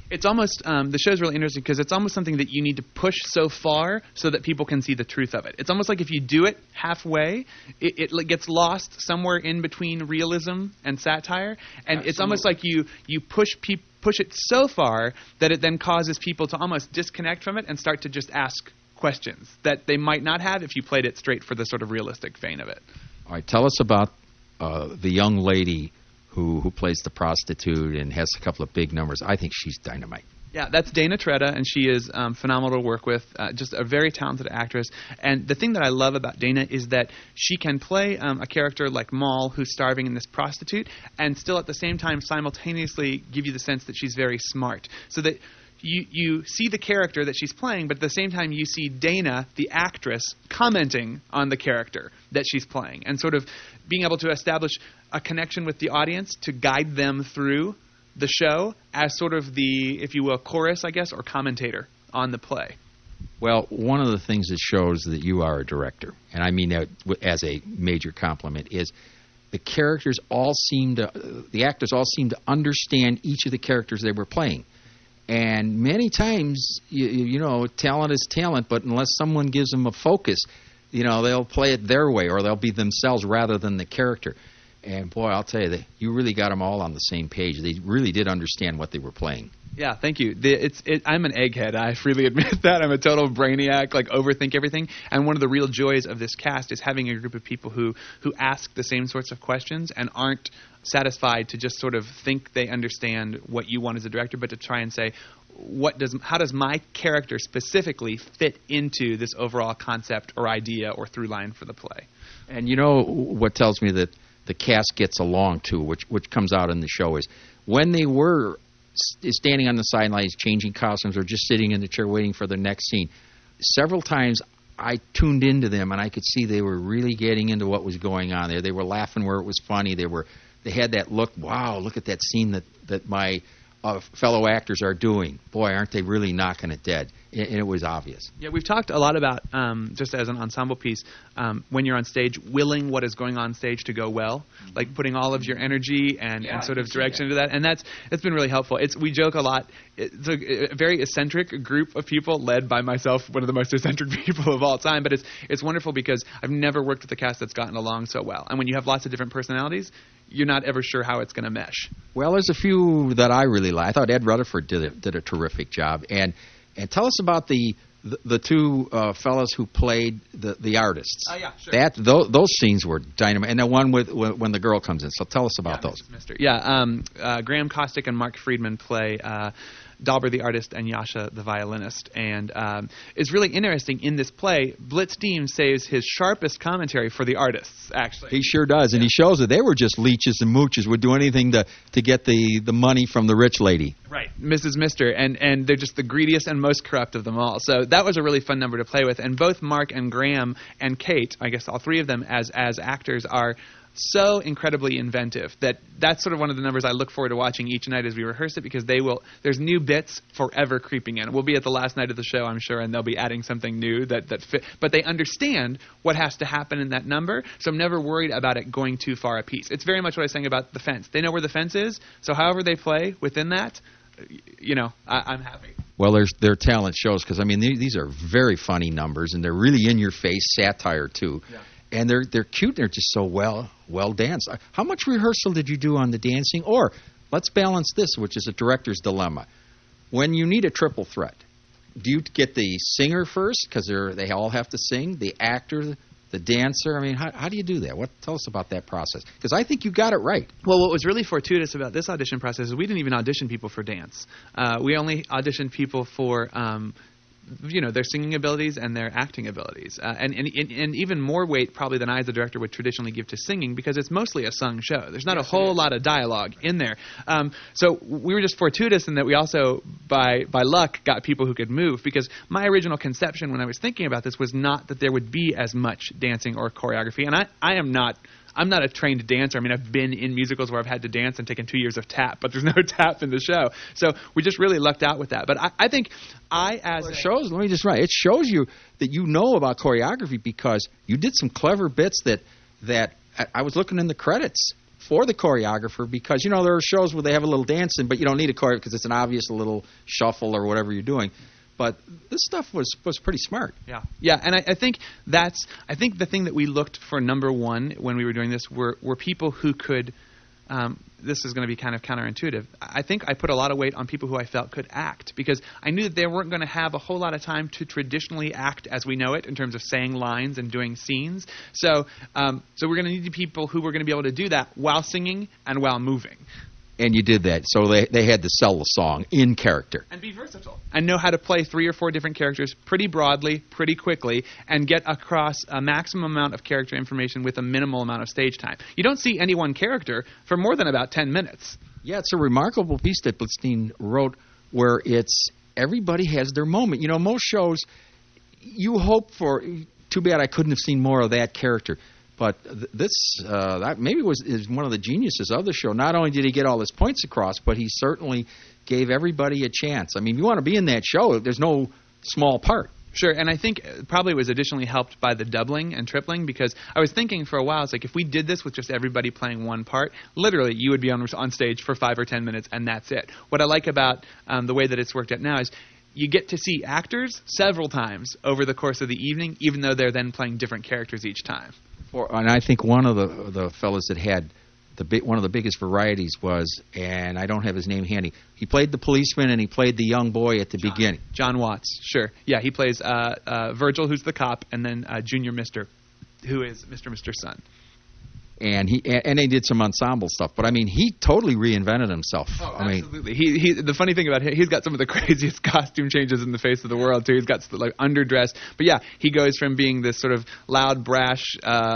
It's almost, the show's really interesting because it's almost something that you need to push so far so that people can see the truth of it. It's almost like if you do it halfway, it gets lost somewhere in between realism and satire. And Absolutely. It's almost like you push it so far that it then causes people to almost disconnect from it and start to just ask questions that they might not have if you played it straight for the sort of realistic vein of it. All right, tell us about the young lady who plays the prostitute and has a couple of big numbers. I think she's dynamite. Yeah, that's Dana Tretta, and she is phenomenal to work with, just a very talented actress. And the thing that I love about Dana is that she can play a character like Moll, who's starving in this prostitute, and still at the same time simultaneously give you the sense that she's very smart. So that you see the character that she's playing, but at the same time you see Dana, the actress, commenting on the character that she's playing and sort of being able to establish a connection with the audience to guide them through the show as sort of the, if you will, chorus, I guess, or commentator on the play. Well, one of the things that shows that you are a director, and I mean that as a major compliment, is the actors all seem to understand each of the characters they were playing. And many times, you know, talent is talent, but unless someone gives them a focus, you know, they'll play it their way or they'll be themselves rather than the character. And, boy, I'll tell you, you really got them all on the same page. They really did understand what they were playing. Yeah, thank you. I'm an egghead. I freely admit that. I'm a total brainiac, like overthink everything. And one of the real joys of this cast is having a group of people who ask the same sorts of questions and aren't satisfied to just sort of think they understand what you want as a director, but to try and say, how does my character specifically fit into this overall concept or idea or through line for the play? And you know what tells me that the cast gets along too, which comes out in the show, is when they were standing on the sidelines changing costumes or just sitting in the chair waiting for the next scene, several times I tuned into them and I could see they were really getting into what was going on there. They were laughing where it was funny. They had that look, wow, look at that scene that my fellow actors are doing. Boy, aren't they really knocking it dead? And it was obvious. Yeah, we've talked a lot about, just as an ensemble piece, when you're on stage, willing what is going on stage to go well, like putting all of your energy and sort of direction into that. And that's been really helpful. We joke a lot. It's a very eccentric group of people led by myself, one of the most eccentric people of all time. But it's wonderful because I've never worked with a cast that's gotten along so well. And when you have lots of different personalities, you're not ever sure how it's going to mesh. Well, there's a few that I really like. I thought Ed Rutherford did a terrific job. And tell us about the two fellows who played the artists. Oh, yeah, sure. Those scenes were dynamite. And the one when the girl comes in. So tell us about those. Yeah, Graham Costic and Mark Friedman play Dauber the artist and Yasha the violinist. And it's really interesting in this play, Blitz Deem saves his sharpest commentary for the artists, actually. He sure does. And he shows that they were just leeches and mooches, would do anything to get the money from the rich lady. Right, Mrs. Mister. And they're just the greediest and most corrupt of them all. So that was a really fun number to play with. And both Mark and Graham and Kate, I guess all three of them as actors, are so incredibly inventive that's sort of one of the numbers I look forward to watching each night as we rehearse it, because there's new bits forever creeping in. We'll be at the last night of the show, I'm sure, and they'll be adding something new that fit. But they understand what has to happen in that number, so I'm never worried about it going too far a piece. It's very much what I was saying about the fence. They know where the fence is, so however they play within that, you know, I'm happy. Well, their talent shows, because, I mean, these are very funny numbers, and they're really in-your-face satire, too. Yeah. And they're cute, and they're just so well danced. How much rehearsal did you do on the dancing? Or let's balance this, which is a director's dilemma. When you need a triple threat, do you get the singer first, because they all have to sing, the actor, the dancer? I mean, how do you do that? Tell us about that process, because I think you got it right. Well, what was really fortuitous about this audition process is we didn't even audition people for dance. We only auditioned people for their singing abilities and their acting abilities, and even more weight probably than I as a director would traditionally give to singing, because it's mostly a sung show. There's not a whole lot of dialogue in there. So we were just fortuitous in that we also, by luck, got people who could move, because my original conception when I was thinking about this was not that there would be as much dancing or choreography, and I'm not a trained dancer. I mean, I've been in musicals where I've had to dance and taken 2 years of tap, but there's no tap in the show. So we just really lucked out with that. But I think it shows you that you know about choreography, because you did some clever bits that I was looking in the credits for the choreographer because, there are shows where they have a little dancing, but you don't need a choreo because it's an obvious little shuffle or whatever you're doing. But this stuff was pretty smart. Yeah, and I think the thing that we looked for number one when we were doing this were people who could. This is going to be kind of counterintuitive. I think I put a lot of weight on people who I felt could act because I knew that they weren't going to have a whole lot of time to traditionally act as we know it in terms of saying lines and doing scenes. So we're going to need people who were going to be able to do that while singing and while moving. And you did that. So they had to sell the song in character. And be versatile. And know how to play 3 or 4 different characters pretty broadly, pretty quickly, and get across a maximum amount of character information with a minimal amount of stage time. You don't see any one character for more than about 10 minutes. Yeah, it's a remarkable piece that Blitzstein wrote where it's everybody has their moment. Most shows you hope for, too bad I couldn't have seen more of that character. But that maybe is one of the geniuses of the show. Not only did he get all his points across, but he certainly gave everybody a chance. I mean, you want to be in that show. There's no small part. Sure, and I think probably it was additionally helped by the doubling and tripling because I was thinking for a while, it's like if we did this with just everybody playing one part, literally you would be on stage for 5 or 10 minutes and that's it. What I like about the way that it's worked out now is you get to see actors several times over the course of the evening, even though they're then playing different characters each time. And I think one of the fellas that had one of the biggest varieties was, and I don't have his name handy, he played the policeman and he played the young boy at the beginning. John Watts, sure. Yeah, he plays Virgil, who's the cop, and then Junior Mister, who is Mr. Son. And they did some ensemble stuff, but I mean, he totally reinvented himself. Oh, absolutely. He the funny thing about him, he's got some of the craziest costume changes in the face of the world too. He's got like underdress, but yeah, he goes from being this sort of loud, brash,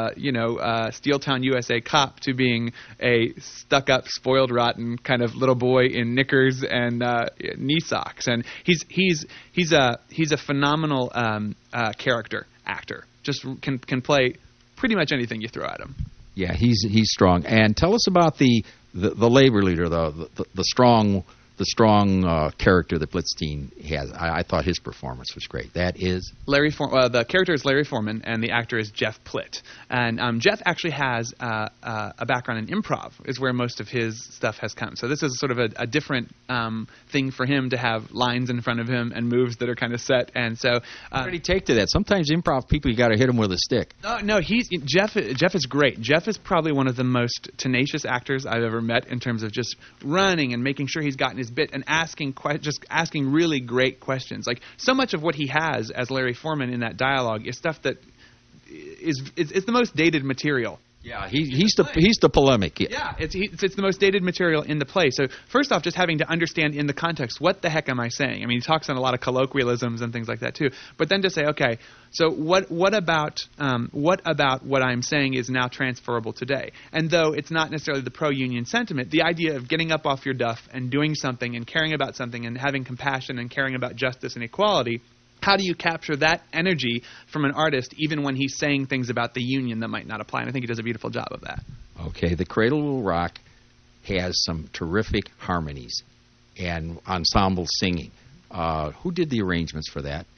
Steel Town USA cop to being a stuck-up, spoiled, rotten kind of little boy in knickers and knee socks. And he's a phenomenal character actor. Just can play pretty much anything you throw at him. Yeah, he's strong. And tell us about the labor leader, the strong character that Blitzstein has. I thought his performance was great. That is Larry. The character is Larry Foreman, and the actor is Jeff Plitt. And Jeff actually has a background in improv, is where most of his stuff has come. So this is sort of a different thing for him to have lines in front of him and moves that are kind of set. And so, how did he take to that? Sometimes improv people, you got to hit them with a stick. No, Jeff is great. Jeff is probably one of the most tenacious actors I've ever met in terms of just running and making sure he's gotten his bit and asking really great questions. Like so much of what he has as Larry Foreman in that dialogue is stuff that is the most dated material. Yeah, he's the polemic. Yeah, it's the most dated material in the play. So first off, just having to understand in the context, what the heck am I saying? I mean, he talks in a lot of colloquialisms and things like that too. But then to say, okay, so what about what I'm saying is now transferable today? And though it's not necessarily the pro-union sentiment, the idea of getting up off your duff and doing something and caring about something and having compassion and caring about justice and equality. How do you capture that energy from an artist even when he's saying things about the union that might not apply? And I think he does a beautiful job of that. Okay, The Cradle Will Rock has some terrific harmonies and ensemble singing. Who did the arrangements for that?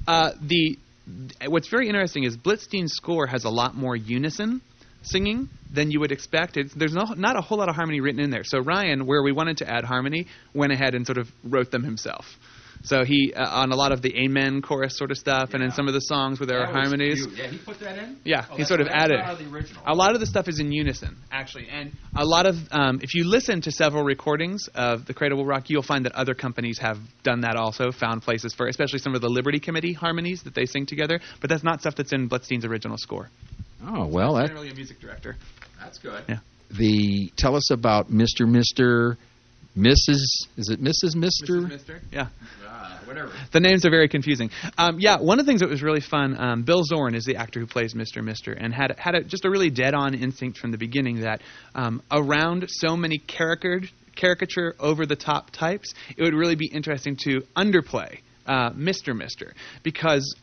What's very interesting is Blitzstein's score has a lot more unison singing than you would expect. There's not a whole lot of harmony written in there. So Ryan, where we wanted to add harmony, went ahead and sort of wrote them himself. So he, on a lot of the Amen chorus sort of stuff, and in some of the songs where there are harmonies. Cute. Yeah, he put that in? Yeah, he sort of added. A lot of the stuff is in unison, actually. And a lot of, if you listen to several recordings of The Cradle Will Rock, you'll find that other companies have done that also, found places for, especially some of the Liberty Committee harmonies that they sing together. But that's not stuff that's in Blitzstein's original score. Oh, well. That's generally a music director. That's good. Yeah. Tell us about Mr. Mrs. Is it Mrs. Mr.? Mrs. Mr.? Yeah. Whatever. The names are very confusing. One of the things that was really fun, Bill Zorn is the actor who plays Mr. Mister, and had just a really dead-on instinct from the beginning that around so many caricature, over-the-top types, it would really be interesting to underplay Mr. Mister, because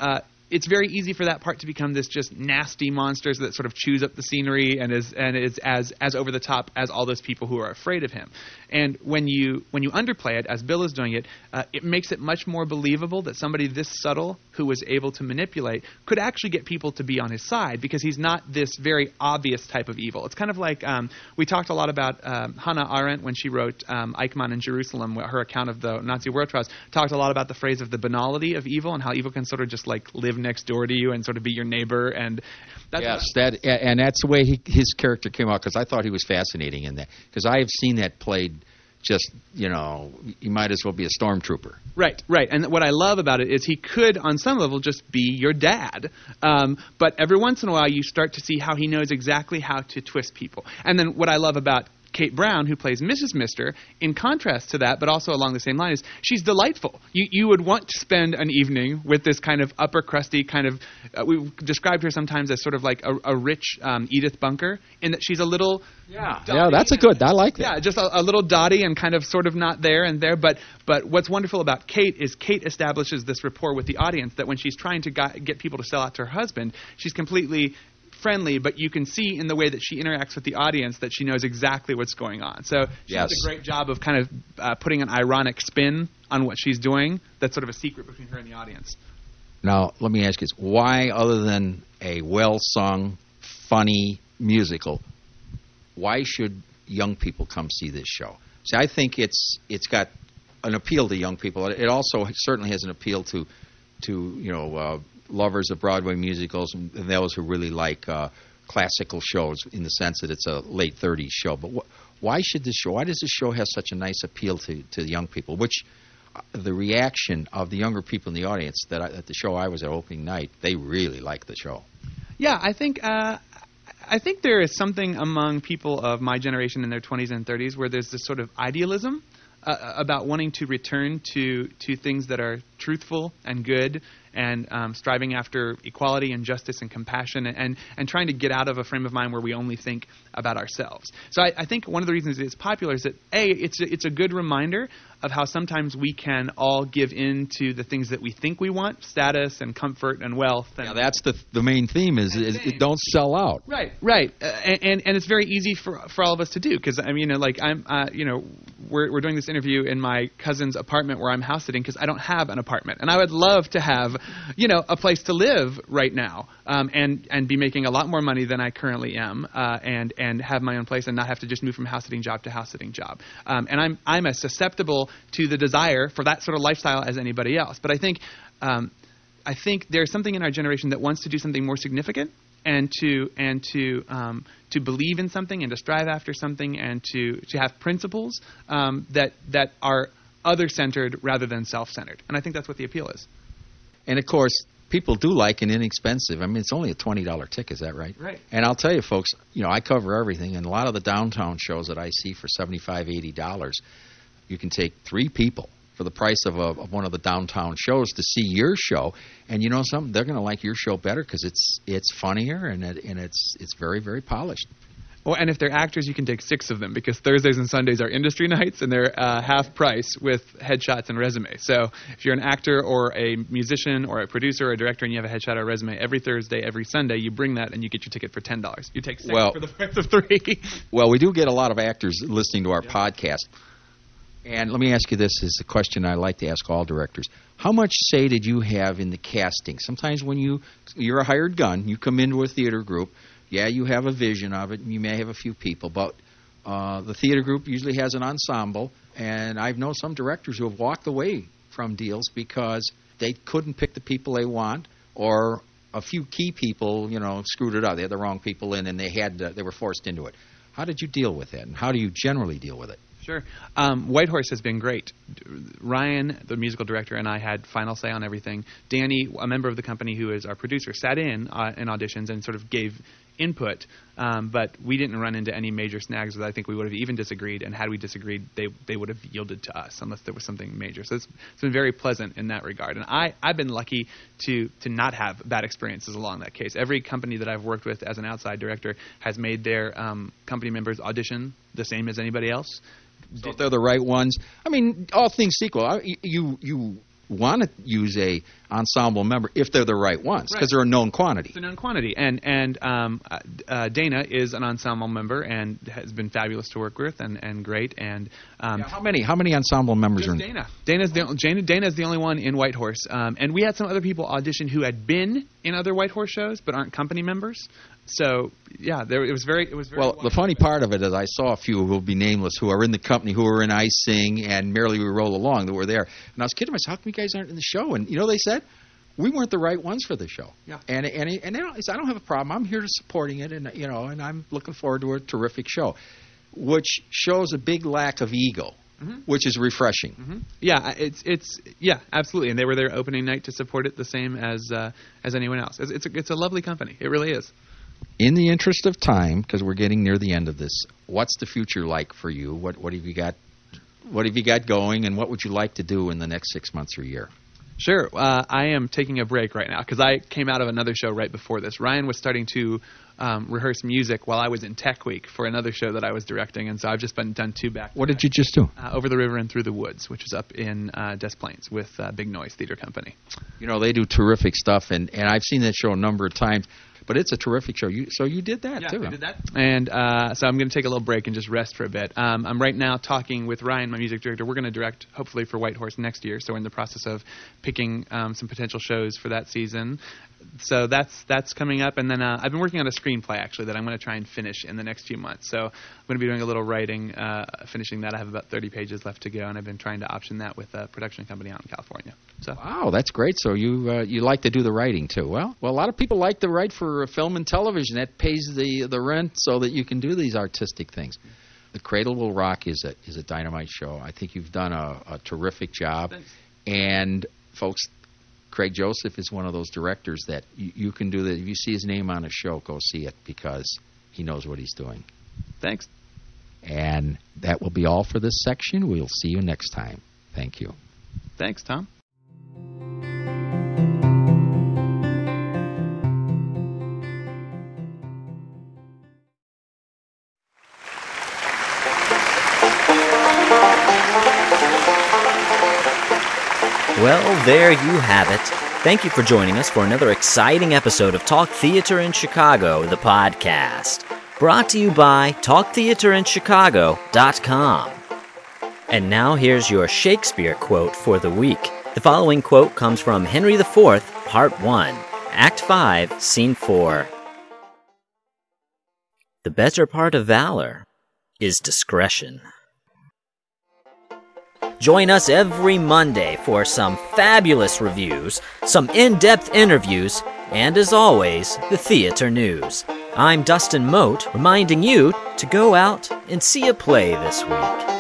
it's very easy for that part to become this just nasty monsters that sort of chews up the scenery and is as over the top as all those people who are afraid of him. And when you underplay it, as Bill is doing it, it makes it much more believable that somebody this subtle who was able to manipulate could actually get people to be on his side, because he's not this very obvious type of evil. It's kind of like we talked a lot about Hannah Arendt when she wrote Eichmann in Jerusalem, her account of the Nazi war trials, talked a lot about the phrase of the banality of evil and how evil can sort of just like live next door to you and sort of be your neighbor. And that's that's the way his character came out, because I thought he was fascinating in that, because I have seen that played just, you might as well be a stormtrooper. Right. And what I love about it is he could, on some level, just be your dad. But every once in a while, you start to see how he knows exactly how to twist people. And then what I love about Kate Brown, who plays Mrs. Mister, in contrast to that, but also along the same line, is she's delightful. You would want to spend an evening with this kind of upper crusty kind of, we've described her sometimes as sort of like a rich Edith Bunker, in that she's a little... Yeah, that's I like that. Yeah, just a little dotty and kind of sort of not there and there. But what's wonderful about Kate is Kate establishes this rapport with the audience that when she's trying to get people to sell out to her husband, she's completely friendly, but you can see in the way that she interacts with the audience that she knows exactly what's going on. So she does a great job of kind of putting an ironic spin on what she's doing. That's sort of a secret between her and the audience. Now, let me ask you this. Why, other than a well-sung, funny musical, why should young people come see this show? See, I think it's got an appeal to young people. It also certainly has an appeal to lovers of Broadway musicals and those who really like classical shows, in the sense that it's a late 30s show. But why does this show have such a nice appeal to the young people? Which the reaction of the younger people in the audience at the show I was at opening night, they really liked the show. Yeah, I think there is something among people of my generation in their 20s and 30s where there's this sort of idealism about wanting to return to things that are truthful and good, and striving after equality and justice and compassion, and trying to get out of a frame of mind where we only think about ourselves. So I think one of the reasons it's popular is that, it's a good reminder of how sometimes we can all give in to the things that we think we want, status and comfort and wealth. And that's the main theme is don't sell out. Right. And it's very easy for all of us to do, because we're doing this interview in my cousin's apartment where I'm house sitting because I don't have an apartment, and I would love to have a place to live right now, and be making a lot more money than I currently am, and have my own place and not have to just move from house sitting job to house sitting job. And I'm as susceptible to the desire for that sort of lifestyle as anybody else. But I think there's something in our generation that wants to do something more significant, and to believe in something, and to strive after something, and to have principles that are other-centered rather than self-centered. And I think that's what the appeal is. And, of course, people do like an inexpensive. I mean, it's only a $20 ticket, is that right? Right. And I'll tell you, folks, I cover everything, and a lot of the downtown shows that I see for $75, $80, you can take 3 people for the price of one of the downtown shows to see your show. And you know something? They're going to like your show better because it's funnier and it's very, very polished. Well, and if they're actors, you can take 6 of them, because Thursdays and Sundays are industry nights, and they're half price with headshots and resumes. So if you're an actor or a musician or a producer or a director and you have a headshot or a resume, every Thursday, every Sunday, you bring that and you get your ticket for $10. You take 6 for the price of 3. Well, we do get a lot of actors listening to our podcast. And let me ask you this, is a question I like to ask all directors. How much say did you have in the casting? Sometimes when you're a hired gun, you come into a theater group, you have a vision of it, and you may have a few people, but the theater group usually has an ensemble, and I've known some directors who have walked away from deals because they couldn't pick the people they want, or a few key people, screwed it up. They had the wrong people in, and they were forced into it. How did you deal with that, and how do you generally deal with it? Sure. Whitehorse has been great. Ryan, the musical director, and I had final say on everything. Danny, a member of the company who is our producer, sat in auditions and sort of gave input, but we didn't run into any major snags that I think we would have even disagreed, and had we disagreed, they would have yielded to us unless there was something major. So it's been very pleasant in that regard. And I've been lucky to not have bad experiences along that case. Every company that I've worked with as an outside director has made their company members audition the same as anybody else. So if they're the right ones, I mean, all things equal, you want to use a ensemble member if they're the right ones, because they're a known quantity. It's a known quantity, and Dana is an ensemble member and has been fabulous to work with and great. And how many ensemble members are in? Dana. Dana's the only one in Whitehorse, and we had some other people audition who had been in other Whitehorse shows but aren't company members. So yeah, it was very well. The funny part of it is I saw a few who will be nameless who are in the company, who are in Icing and Merrily We Roll Along, that were there. And I was kidding myself, how come you guys aren't in the show? And they said, we weren't the right ones for the show. Yeah. And he said, I don't have a problem. I'm here to supporting it, and and I'm looking forward to a terrific show, which shows a big lack of ego, which is refreshing. Mm-hmm. Yeah, it's absolutely. And they were there opening night to support it the same as anyone else. It's a lovely company. It really is. In the interest of time, because we're getting near the end of this, what's the future like for you? What have you got? What have you got going, and what would you like to do in the next 6 months or year? Sure. I am taking a break right now because I came out of another show right before this. Ryan was starting to rehearse music while I was in Tech Week for another show that I was directing, and so I've just done two back. What did you just do? Over the River and Through the Woods, which is up in Des Plaines with Big Noise Theater Company. They do terrific stuff, and I've seen that show a number of times. But it's a terrific show. So you did that, too. Yeah, we did that. And so I'm going to take a little break and just rest for a bit. I'm right now talking with Ryan, my music director. We're going to direct, hopefully, for Whitehorse next year. So we're in the process of picking some potential shows for that season. So that's coming up. And then I've been working on a screenplay, actually, that I'm going to try and finish in the next few months. So I'm going to be doing a little writing, finishing that. I have about 30 pages left to go, and I've been trying to option that with a production company out in California. So. Wow, that's great. So you like to do the writing, too. Well, a lot of people like to write for film and television. That pays the rent so that you can do these artistic things. The Cradle Will Rock is a dynamite show. I think you've done a terrific job. Thanks. And, folks, Craig Joseph is one of those directors that you can do that. If you see his name on a show, go see it because he knows what he's doing. Thanks. And that will be all for this section. We'll see you next time. Thank you. Thanks, Tom. Well, there you have it. Thank you for joining us for another exciting episode of Talk Theater in Chicago, the podcast. Brought to you by TalkTheaterInChicago.com. And now here's your Shakespeare quote for the week. The following quote comes from Henry IV, Part 1, Act 5, Scene 4. The better part of valor is discretion. Join us every Monday for some fabulous reviews, some in-depth interviews, and as always, the theater news. I'm Dustin Mote, reminding you to go out and see a play this week.